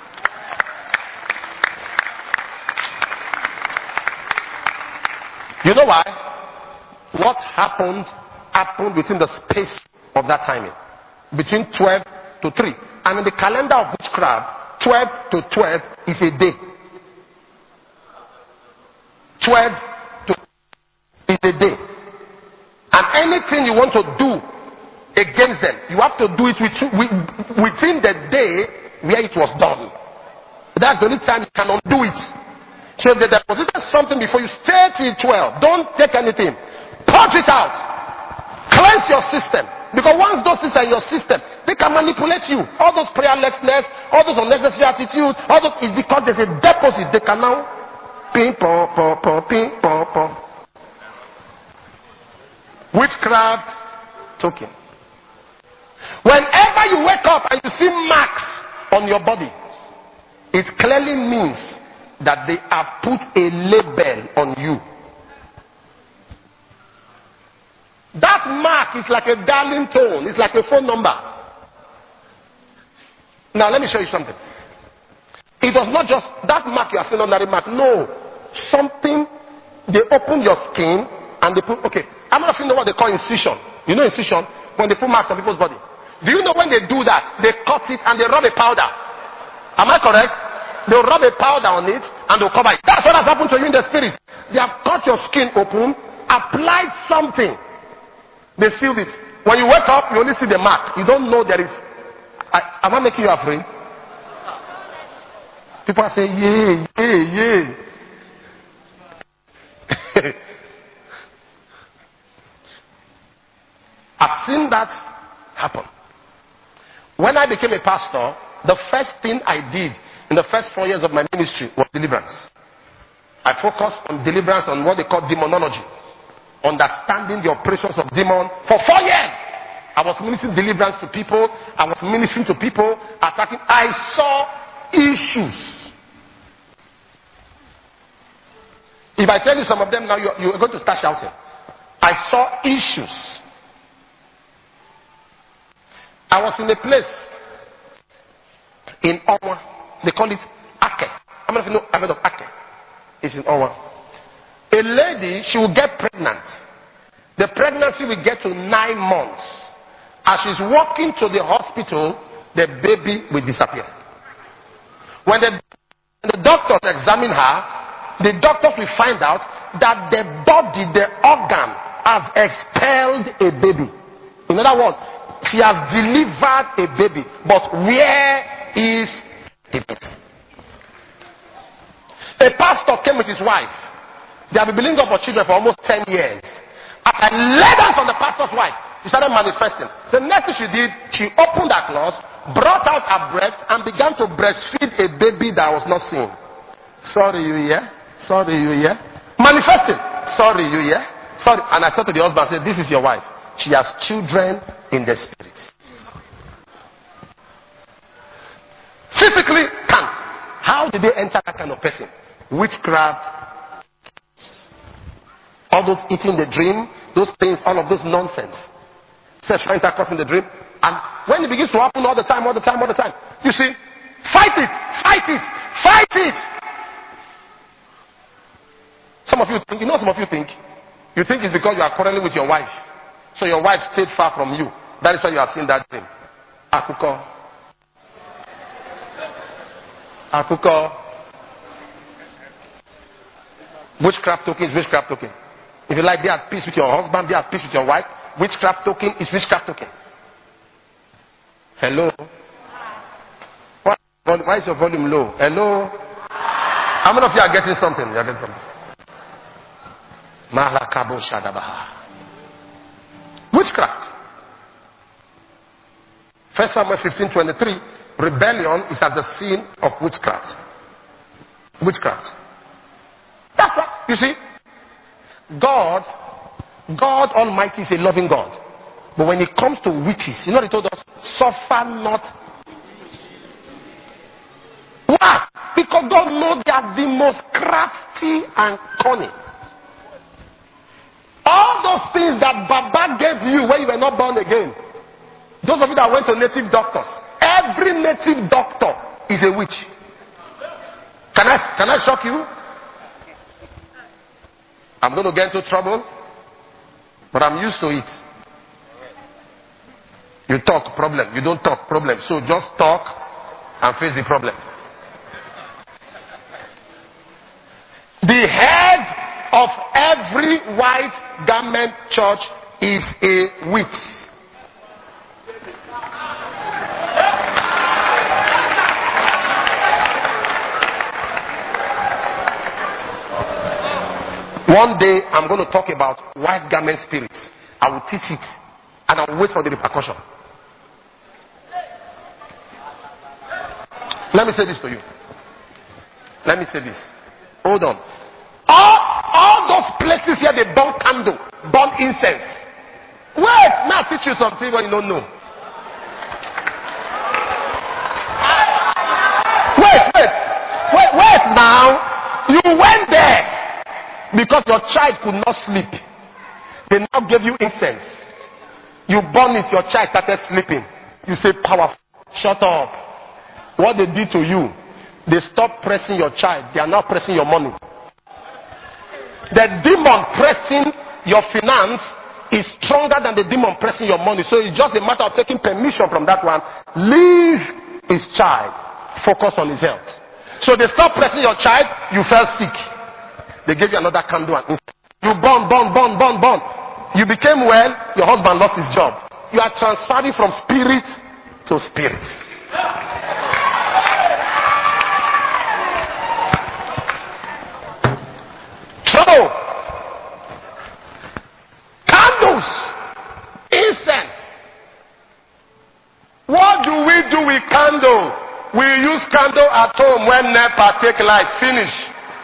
You know why? What happened within the space of that timing. Between 12 to 3. And in the calendar of witchcraft, 12 to 12 is a day. 12 to is a day. And anything you want to do against them, you have to do it within the day where it was done. That's the only time you can undo it. So if they deposited something before you, stay till 12. Don't take anything. Purge it out. Cleanse your system. Because once those things are in your system, they can manipulate you. All those prayerlessness, all those unnecessary attitudes, all those is because there's a deposit. They can now ping pong, ping pong. Witchcraft token. Whenever you wake up and you see marks on your body, it clearly means that they have put a label on you. That mark is like a dialing tone. It's like a phone number. Now let me show you something. It was not just that mark you are seeing, ordinary mark. No. Something, they open your skin and they put, okay, how many of you know what they call incision? You know incision? When they put marks on people's body. Do you know when they do that, they cut it and they rub a powder? Am I correct? They'll rub a powder on it and they'll cover it. That's what has happened to you in the spirit. They have cut your skin open, applied something. They sealed it. When you wake up, you only see the mark. You don't know there is. Am I making you afraid? People are saying, yay. I've seen that happen. When I became a pastor, the first thing I did in the first 4 years of my ministry was deliverance. I focused on deliverance on what they call demonology. Understanding the operations of demon. For 4 years, I was ministering deliverance to people. I was ministering to people, attacking. I saw issues. If I tell you some of them now, you're going to start shouting. I saw issues. I was in a place in Owa. They call it Ake. How many of you know I've heard of Ake? It's in Owa. A lady, she will get pregnant. The pregnancy will get to 9 months. As she's walking to the hospital, the baby will disappear. When the doctors examine her, the doctors will find out that the body, the organ, has expelled a baby. In other words, she has delivered a baby. But where is the baby? A pastor came with his wife. They have been believing God for children for almost 10 years. As I led out on the pastor's wife, She started manifesting. The next thing she did, she opened her cloth, brought out her breast, and began to breastfeed a baby that was not seen. Sorry, you hear? Sorry, you hear? Manifesting. Sorry, you hear? Sorry. And I said to the husband, I said, this is your wife. She has children in the spirit. Physically can. How did they enter that kind of person? Witchcraft. All those eating the dream, those things, all of those nonsense. Sexual intercourse in the dream. And when it begins to happen all the time, you see, fight it. Some of you think it's because you are quarreling with your wife. So your wife stayed far from you. That is why you are seeing that dream. Akuko. Witchcraft token is witchcraft token. If you like, be at peace with your husband, be at peace with your wife. Witchcraft token is witchcraft token. Hello? Why is your volume low? Hello? How many of you are getting something? You are getting something. Malakabo Shadabaha. Witchcraft. 1 Samuel 15:23. Rebellion is at the scene of witchcraft. Witchcraft. That's right. You see, God Almighty is a loving God. But when it comes to witches, you know what he told us? Suffer not. Why? Because God knows they are the most crafty and cunning. All those things that Baba gave you when you were not born again. Those of you that went to native doctors. Every native doctor is a witch. Can I shock you? I'm going to get into trouble, but I'm used to it. You talk, problem. You don't talk, problem. So just talk and face the problem. The head of every white garment church is a witch. One day I'm going to talk about white garment spirits. I will teach it and I will wait for the repercussion. Let me say this to you. Let me say this. Hold on. All those places here they burn candle, burn incense. Wait, now I'll teach you something what you don't know. Wait now. You went there because your child could not sleep. They now gave you incense. You burn it, your child started sleeping. You say powerful. Shut up. What they did to you, they stopped pressing your child. They are now pressing your money. The demon pressing your finance is stronger than the demon pressing your money. So it's just a matter of taking permission from that one. Leave his child. Focus on his health. So they stopped pressing your child. You fell sick. They gave you another candle. And you burn. You became well. Your husband lost his job. You are transferring from spirit to spirit. Trouble. Candles. Incense. What do we do with candle? We use candle at home when NEPA take light. Finish.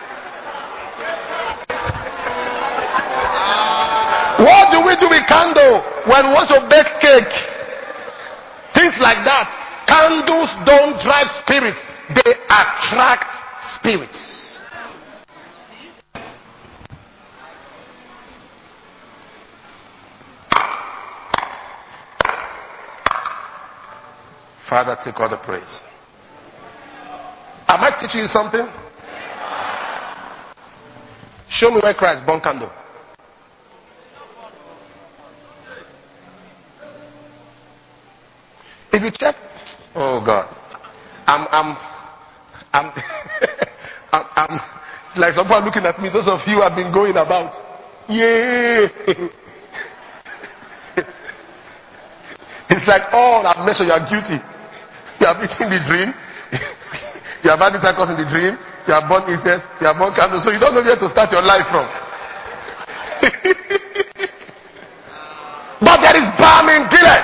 What do we do with candle when we want to bake cake? Things like that. Candles don't drive spirits. They attract spirits. Father, take all the praise. Am I teaching you something? Show me where Christ burned candle. If you check, oh God, I'm like someone looking at me. Those of you have been going about, yeah. It's like, oh, I've messed up. You are guilty. You have eaten the dream. You have had intercourse in the dream. You have born incest. You have born cancer. So you don't know where to start your life from. But there is balm in Gilead.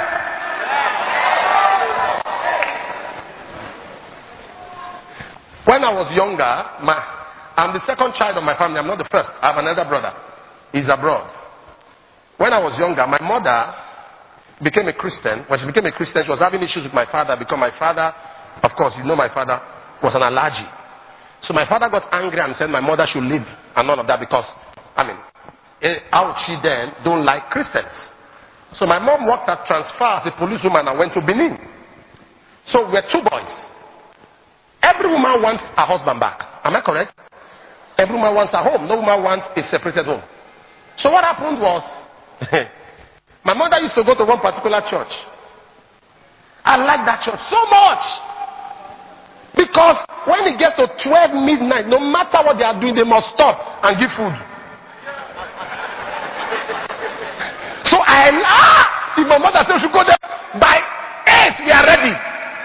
When I was younger, I'm the second child of my family. I'm not the first. I have another brother. He's abroad. When I was younger, my mother became a Christian. When she became a Christian, she was having issues with my father because my father, of course, you know my father, was an allergy. So my father got angry and said my mother should leave and all of that because, how she then don't like Christians. So my mom worked at Transfer as a policewoman and went to Benin. So we're two boys. Every woman wants her husband back. Am I correct? Every woman wants her home. No woman wants a separated home. So what happened was, my mother used to go to one particular church. I like that church so much. Because when it gets to 12 midnight, no matter what they are doing, they must stop and give food. So if my mother said we should go there by 8, we are ready.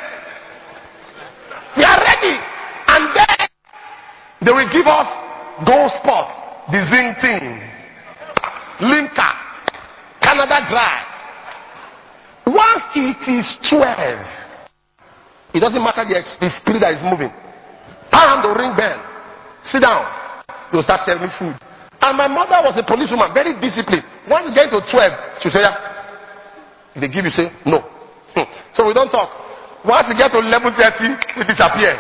We are ready. And then they will give us gold spot, the Zing Team, Limca, Canada Dry. Once it is 12, it doesn't matter the spirit that is moving. Pound the ring bell. Sit down. You'll start serving food. And my mother was a policewoman, very disciplined. Once you get to 12, she'll say, yeah. If they give you, say, no. So we don't talk. Once you get to 11:30, we disappear.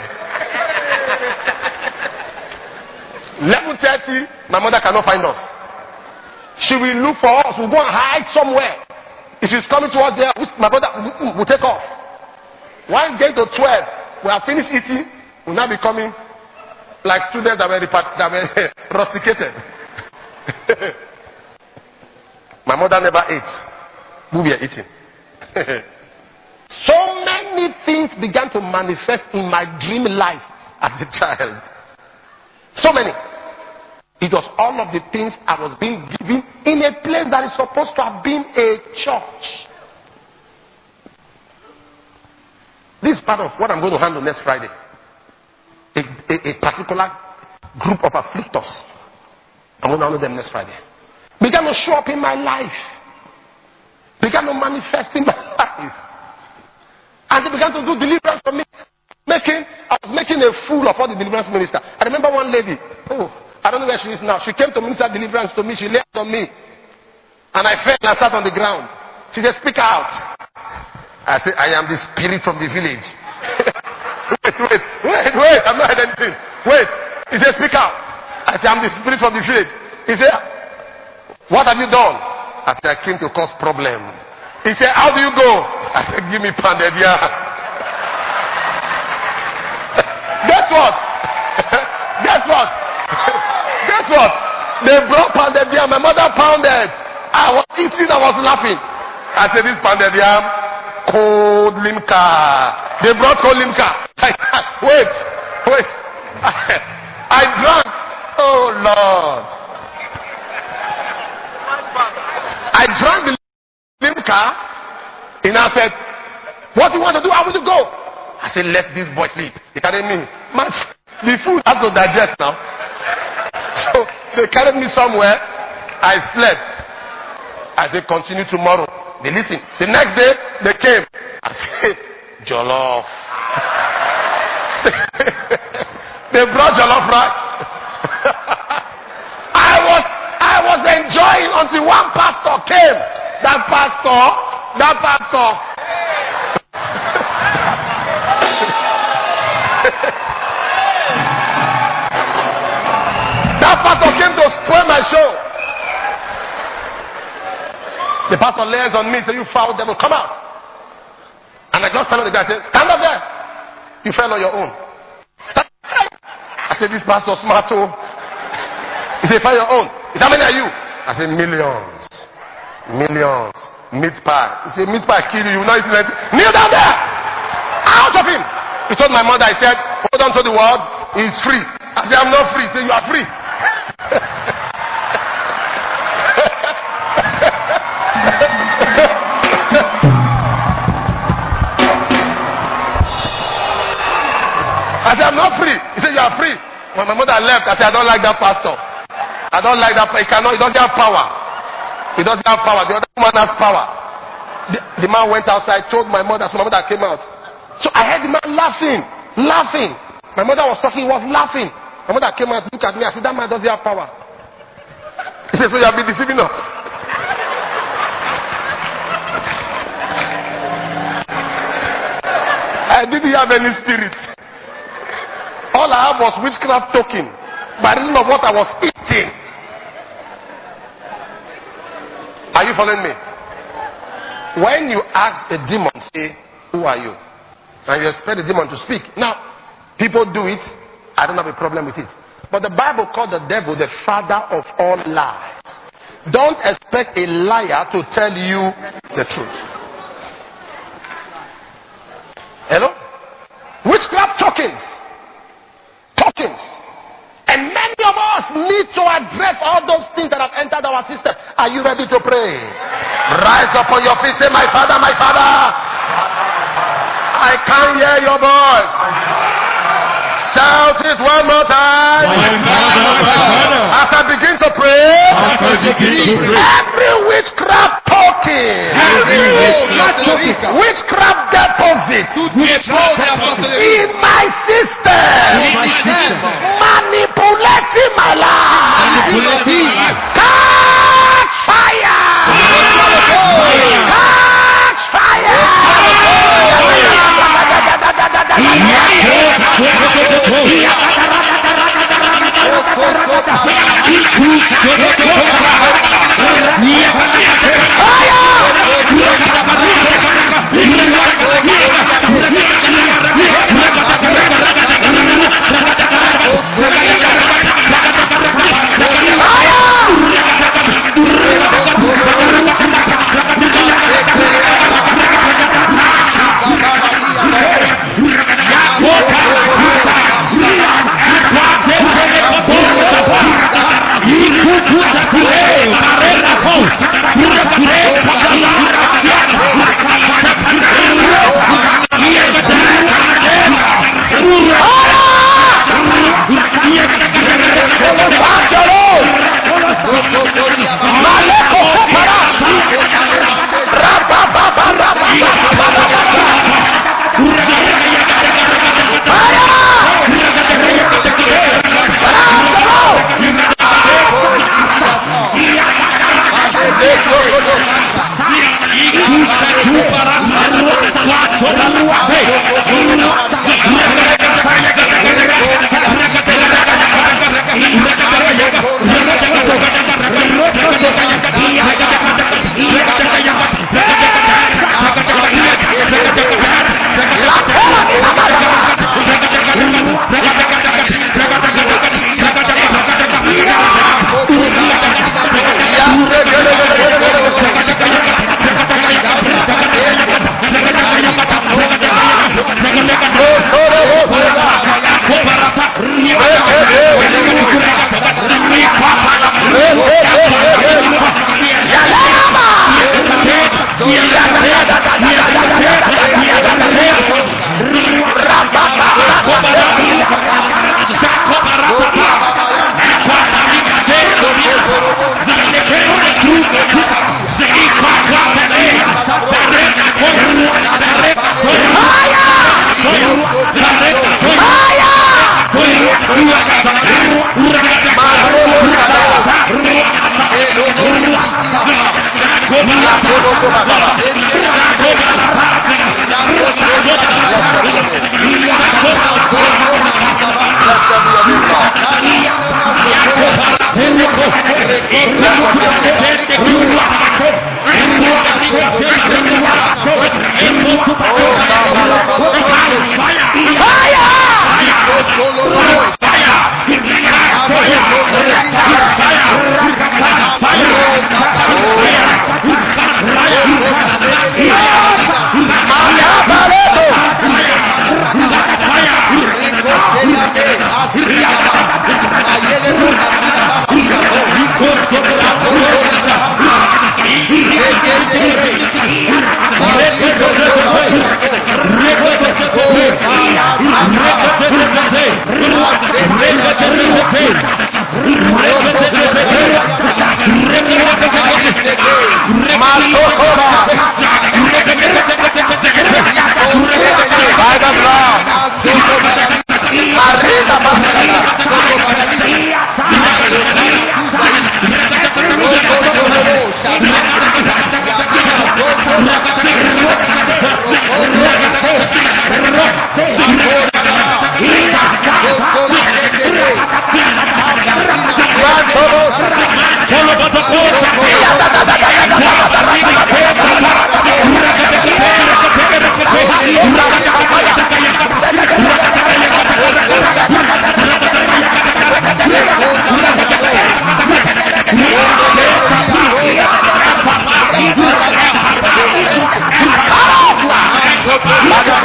11:30, my mother cannot find us. She will look for us. We'll go and hide somewhere. If she's coming to us there, my brother will take off. Once get to 12, we have finished eating. We'll now be coming like students that were rusticated. My mother never ate. We were eating. So many things began to manifest in my dream life as a child. So many. It was all of the things I was being given in a place that is supposed to have been a church. This is part of what I'm going to handle next Friday. A particular group of afflictors. I'm going to handle them next Friday. Began to show up in my life. Began to manifest in my life. And they began to do deliverance for me. I was making a fool of all the deliverance ministers. I remember one lady. I don't know where she is now. She came to minister deliverance to me. She laid on me. And I fell and sat on the ground. She said, speak out. I said, I am the spirit from the village. wait. I'm not heard anything. Wait. He said, speak out. I said, I'm the spirit from the village. He said, what have you done? I said, I came to cause problem. He said, how do you go? I said, give me pounded, yeah. Guess what? Guess what? They brought pounded yam. My mother pounded. I was eating, I was laughing. I said, this pounded yam, cold Limca. They brought cold Limca. Wait. I drank. Oh Lord. I drank the Limca. And I said, what do you want to do? How will you go? I said, let this boy sleep. He carried me. Man, the food has to digest now. So they carried me somewhere. I slept. I said, continue tomorrow. They listened. The next day, they came. I said, jollof. They brought jollof rice. I was enjoying until one pastor came. That pastor. That pastor came to spoil my show. The pastor lays on me, say, you foul devil, come out. And I just stand on the guy, I said, stand up there. You fell on your own. I said, this pastor smart too. He said, find your own. He said, how many are you? I said, millions. Meat pie. He said, meat pie kill you. Not eating. Kneel down there. Out of him. He told my mother, I said, hold on to the word. He's free. I said, I'm not free. He said, you are free. I said, I'm not free. He said, you are free. When my mother left, I said, I don't like that pastor. I don't like that. He doesn't have power. He doesn't have power. The other woman has power. The man went outside, told my mother, so my mother came out. So I heard the man laughing. My mother was talking, he was laughing. My mother came out, looked at me, I said, that man doesn't have power. He said, so you have been deceiving us. I didn't have any spirit. All I have was witchcraft token by reason of what I was eating. Are you following me? When you ask a demon, say, who are you? And you expect the demon to speak. Now, people do it. I don't have a problem with it. But the Bible called the devil the father of all lies. Don't expect a liar to tell you the truth. Hello? Witchcraft tokens. And many of us need to address all those things that have entered our system. Are you ready to pray? Rise up on your feet. Say, my Father, I can't hear your voice. Shout it one more time. As I begin to pray, every witchcraft token, witchcraft deposit in my system, manipulating my life, catch fire! Catch fire! Fire!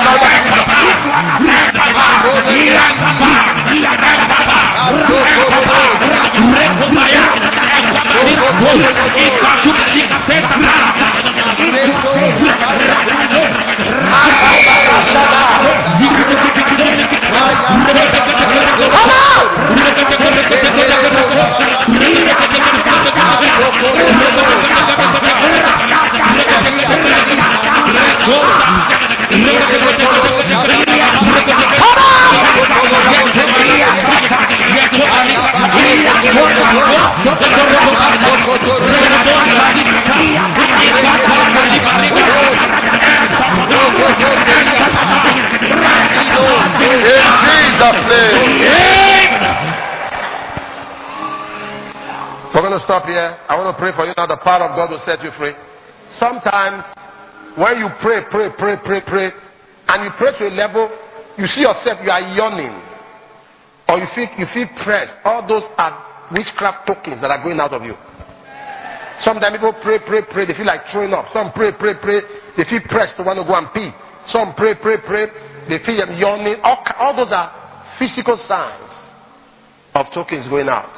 We're going to stop here. I want to pray for you now. The power of God will set you free. Sometimes when you pray, and you pray to a level, you see yourself, you are yawning, or you feel pressed. All those are witchcraft tokens that are going out of you. Sometimes people pray, they feel like throwing up. Some pray, they feel pressed to want to go and pee. Some pray, they feel them yawning. All those are physical signs of tokens going out.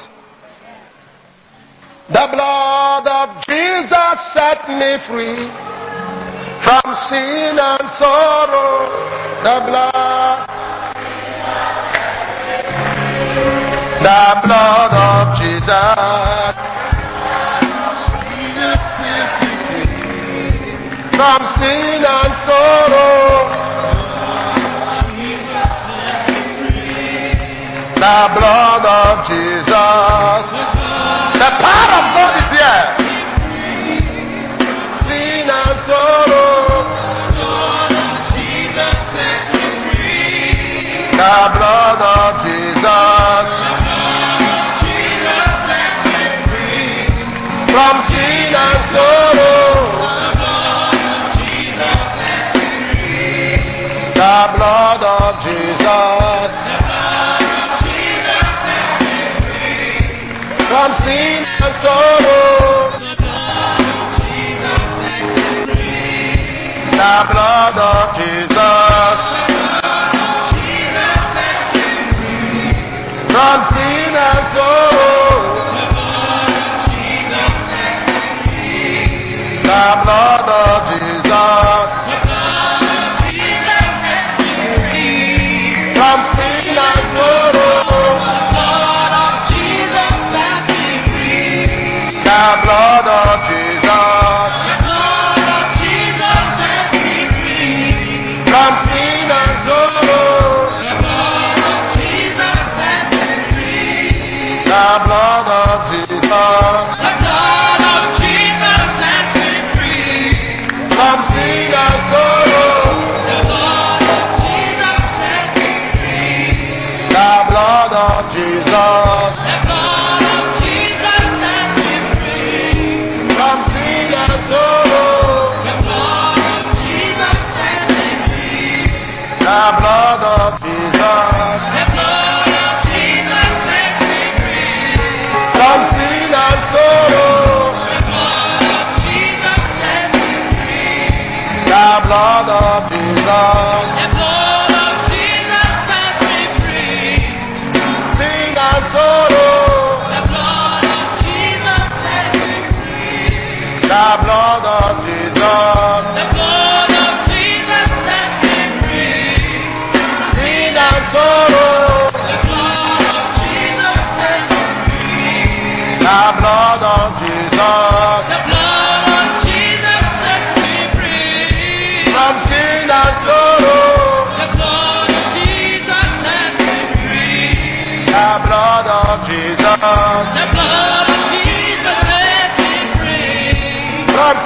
The blood of Jesus set me free from sin and sorrow. The blood of Jesus from sin and sorrow. The blood of Jesus. The power of God is here. Sin and sorrow. The blood of Jesus. From sin and sorrow. The blood of Jesus. From sin and sorrow. The blood of Jesus. From sin and sorrow. The blood of Jesus. From sin and sorrow. The blood of Jesus. From sin and sorrow. The blood of Jesus. From sin and sorrow. The blood of Jesus. From sin and sorrow. The blood of Jesus. From sin and sorrow. The blood of Jesus. Sin and sorrow. The blood of Jesus. Sin and sorrow. The blood of Jesus. From sin and sorrow. The blood of Jesus. From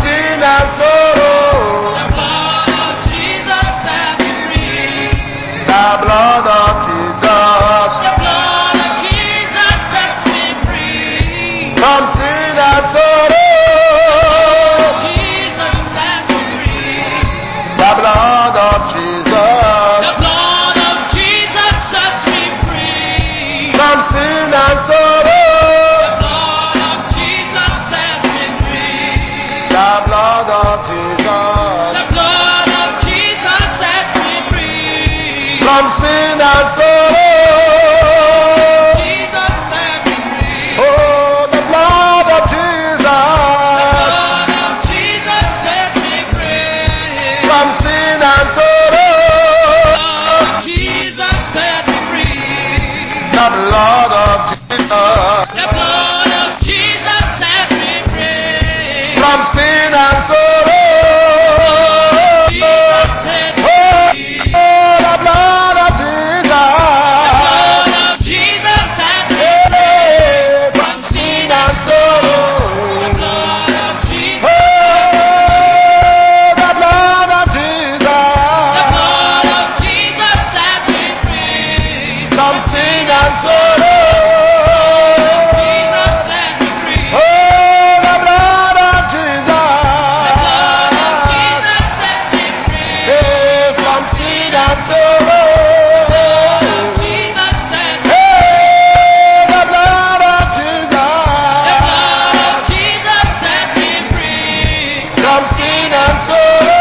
from sin and sorrow. Jesus set me free. Oh, the blood of Jesus. The blood of Jesus set me free. From sin and sorrow. Jesus set me free. The blood of Jesus. The blood of Jesus set me free. From sin and sorrow. Jesus set me free. Oh, the blood of Jesus. The blood of Jesus set me free. From sin and sorrow. The blood of Jesus. Oh, the blood of Jesus. The blood of Jesus set me free. From sin and sorrow. Jesus set me free. Oh, the blood of Jesus. The blood of Jesus set me free. Hey, from sin and sorrow. Jesus set me Hey, the blood of Jesus. The blood of Jesus set me free. From sin and sorrow.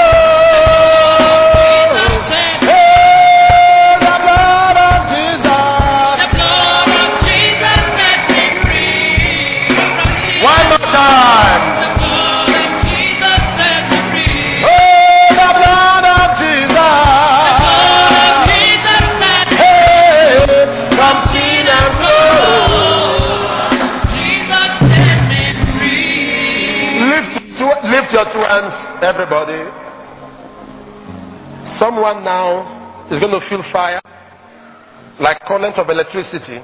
Jesus set me Hey, the blood of Jesus. The blood of Jesus set me free. One more time. The blood of Jesus set me free. Oh, the blood of Jesus. Jesus set me Hey, from sin and sorrow. Jesus set me free. Lift your two hands, everybody. Someone now is going to feel fire, like current of electricity,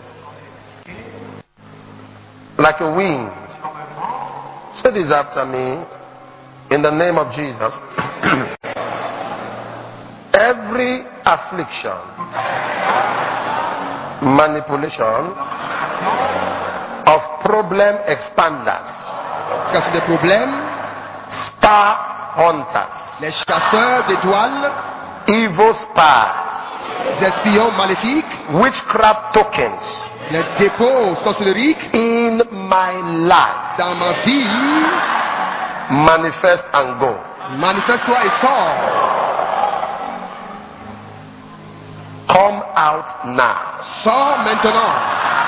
like a wind. Say this after me, in the name of Jesus. Every affliction, manipulation of problem expanders, Car c'est des problèmes, star hunters, les chasseurs d'étoiles, evil spies, les espions maléfiques, witchcraft tokens les dépôts sorceleriques in my life, dans ma vie, manifest and go. manifeste-toi et sors. Come out now. Sors maintenant.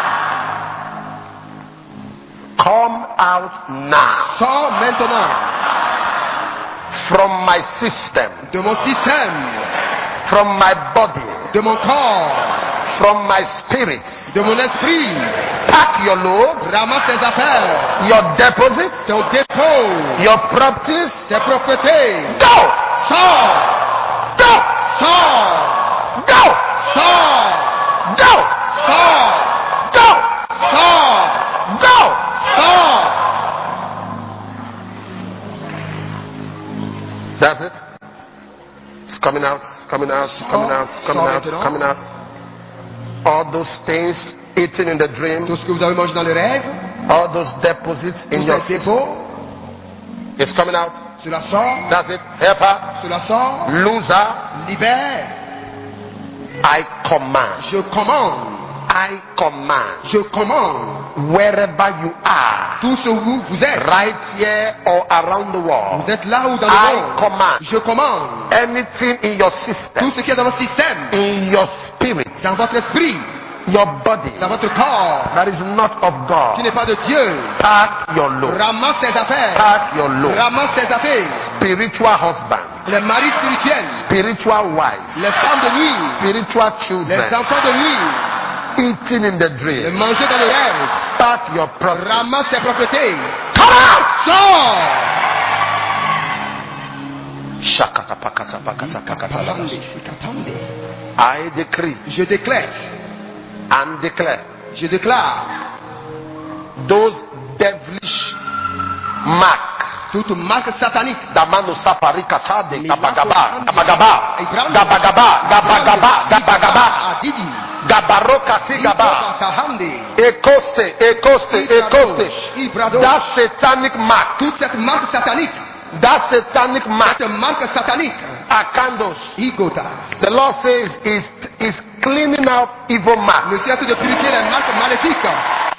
Come out now Sors maintenant from my system, de mon système, from my body, de mon corps, from my spirit. de mon esprit. Pack your loads, Ramasse tes affaires, your deposits, ton dépôt, your properties. tes propriétés. Go! Sors, Go! sors, Go! sors, Go! sors, Go! sors, Go! sors. That's it. It's coming out, it's coming out, it's coming out, it's coming out, it's coming out. All those things eaten in the dream, Tout ce que vous avez mangé dans les rêves, all those deposits in tous your ces system, dépôts, it's coming out. cela sort, That's it. Helper, cela sort, loser, libère. I command. Je commande, I command. je commande. Wherever you are, Tout ce où vous êtes, right here or around the world, vous êtes là ou dans le I monde. command Je commande anything in your tout system, ce qui est dans votre système, in your spirit, dans votre esprit, your body, dans votre corps, that is not of qui God. n'est pas de Dieu. Pack your load. Ramasse tes affaires, Pack your load. ramasse tes affaires. Spiritual husband, Les maris spirituels, spiritual wife, les femmes de nuit, spiritual les children, enfants de nuit, eating in the les dream. manger dans le rêve. Pack your property. Ramasse tes propriétés. Come out! Sors. Shakata pakata pakata pakata laba. I decree Je déclare, and declare je déclare, those devilish mark. toute marque satanique, Damano safari katade gabagaba gabagaba gabagaba gabagaba gabagaba Adidi, gabaroka tigaba ekoste ekoste ekoste. That satanic mark, toute cette marque satanique, that satanic mark, cette marque satanique, akandos. Igota. The Lord says is cleaning out evil mark. Le ciel de purifier les marques maléfiques.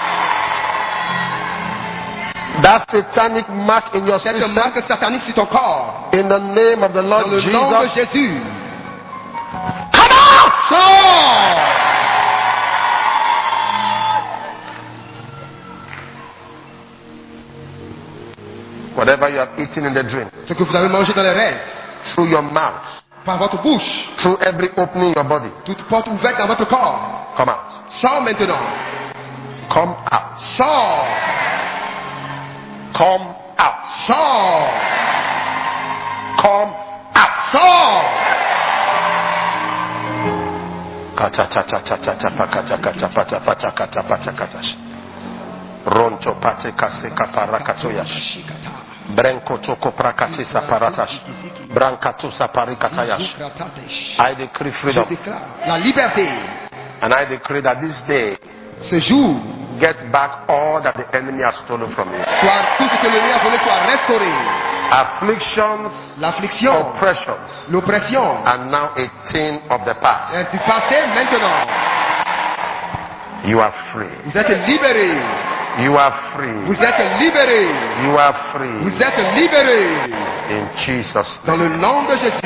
That satanic mark in your Cette system, marque satanique sur ton corps. in the name of the Dans Lord le nom de Jesus. Jésus. Come out! Sors. whatever you have eaten in the dream, Ce que vous avez mangé dans les rêves, through your mouth, par votre bouche, through every opening in your body, toute porte ouverte dans votre corps, come out. sors maintenant. Come out. Sors. Come out. Sors. Come out. Sors. Ronto pate kase kapara katoyash. Brenko toko prakati saparatash. Brankato sapari katayash. I decree Je freedom. déclare la liberté. And I decree that this day, Ce jour, get back all that the enemy has stolen from you. soit tout ce que l'ennemi a volé soit restauré. Afflictions, L'affliction, oppressions l'oppression are now a thing of the past. est du passé maintenant. You are free. Vous êtes libérés. You are free. Vous êtes libérés. You are free. Vous êtes libérés. In Jesus' Dans name. le nom de Jésus.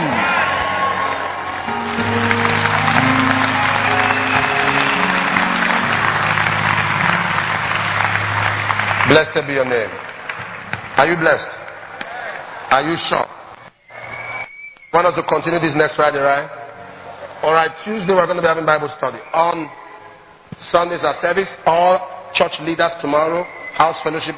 Blessed be your name. Are you blessed? Are you sure? Want us to continue this next Friday, right? Alright, Tuesday we're going to be having Bible study. On Sundays at service, all church leaders tomorrow, house fellowship.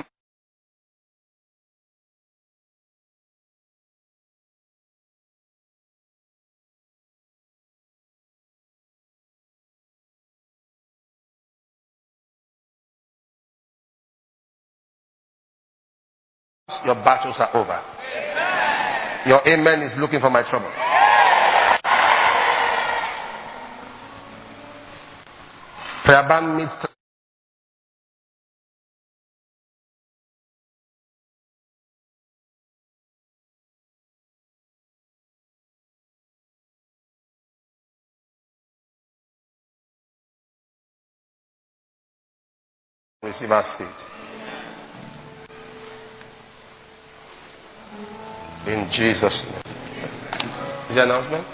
Your battles are over. Your amen is looking for my trouble. Prayer band meets. Receive our seat. In Jesus' name. Is there an announcement?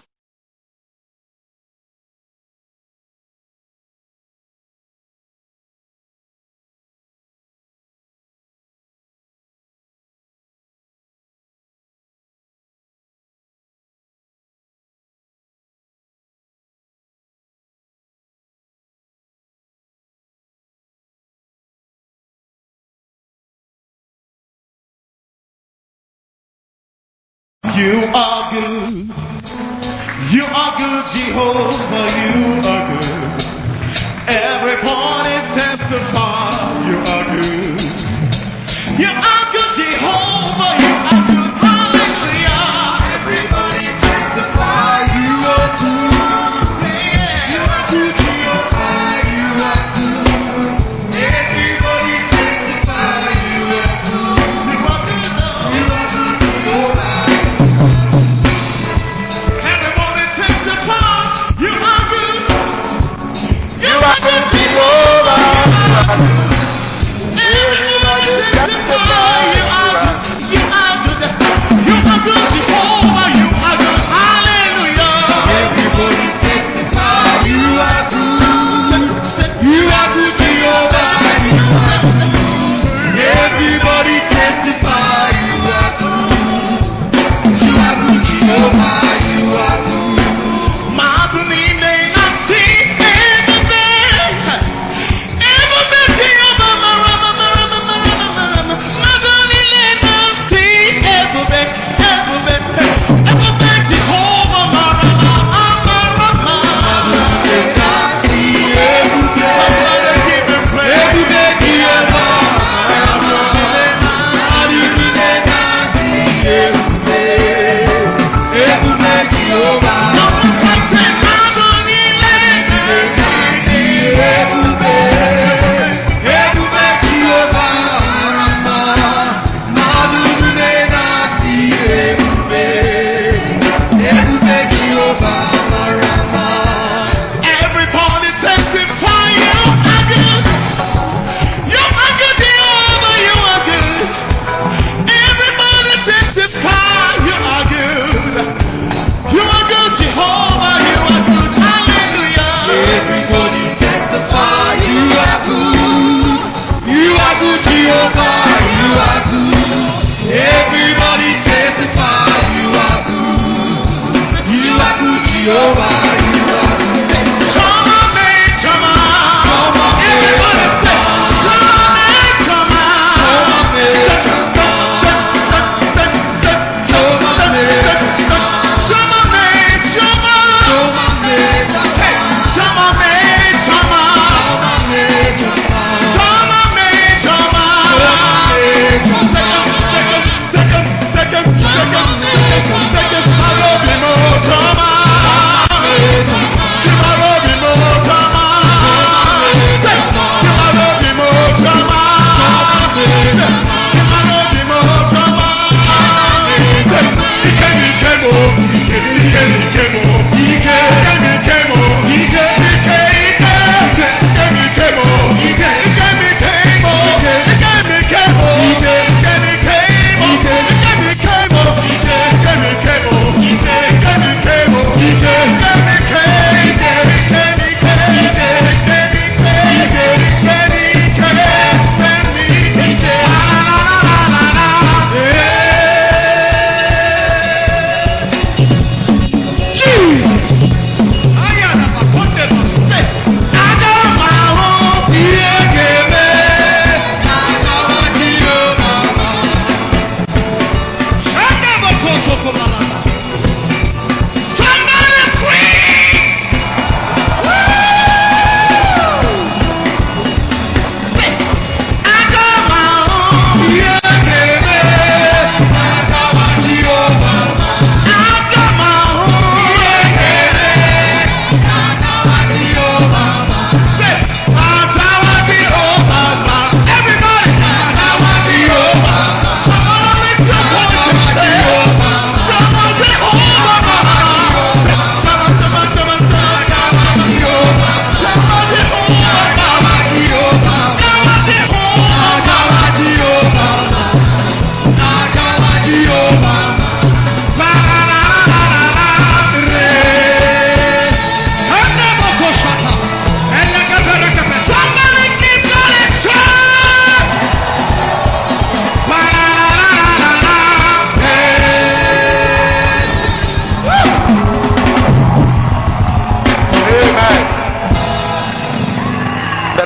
You are good. You are good, Jehovah. You are good. Everybody testify. You are good. You are good, Jehovah. You are good. Hallelujah. Everybody testify. You are good. You are good, Jehovah. You are good. Everybody testify. You are good. You are good, Lord. You are good, Jehovah. Everybody testify. You are good. You are good, Jehovah.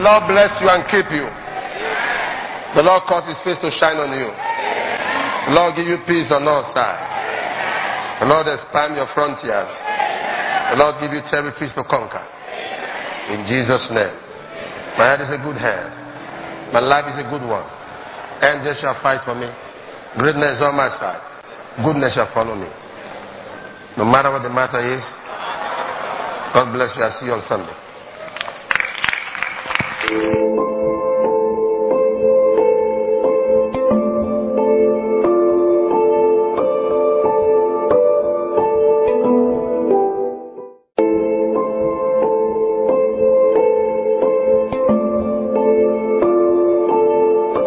Lord bless you and keep you. The Lord cause his face to shine on you. The Lord give you peace on all sides. The Lord expand your frontiers. The Lord give you territories to conquer. In Jesus' name. My head is a good head. My life is a good one. Angels shall fight for me. Greatness is on my side. Goodness shall follow me. No matter what the matter is. God bless you. I'll see you on Sunday.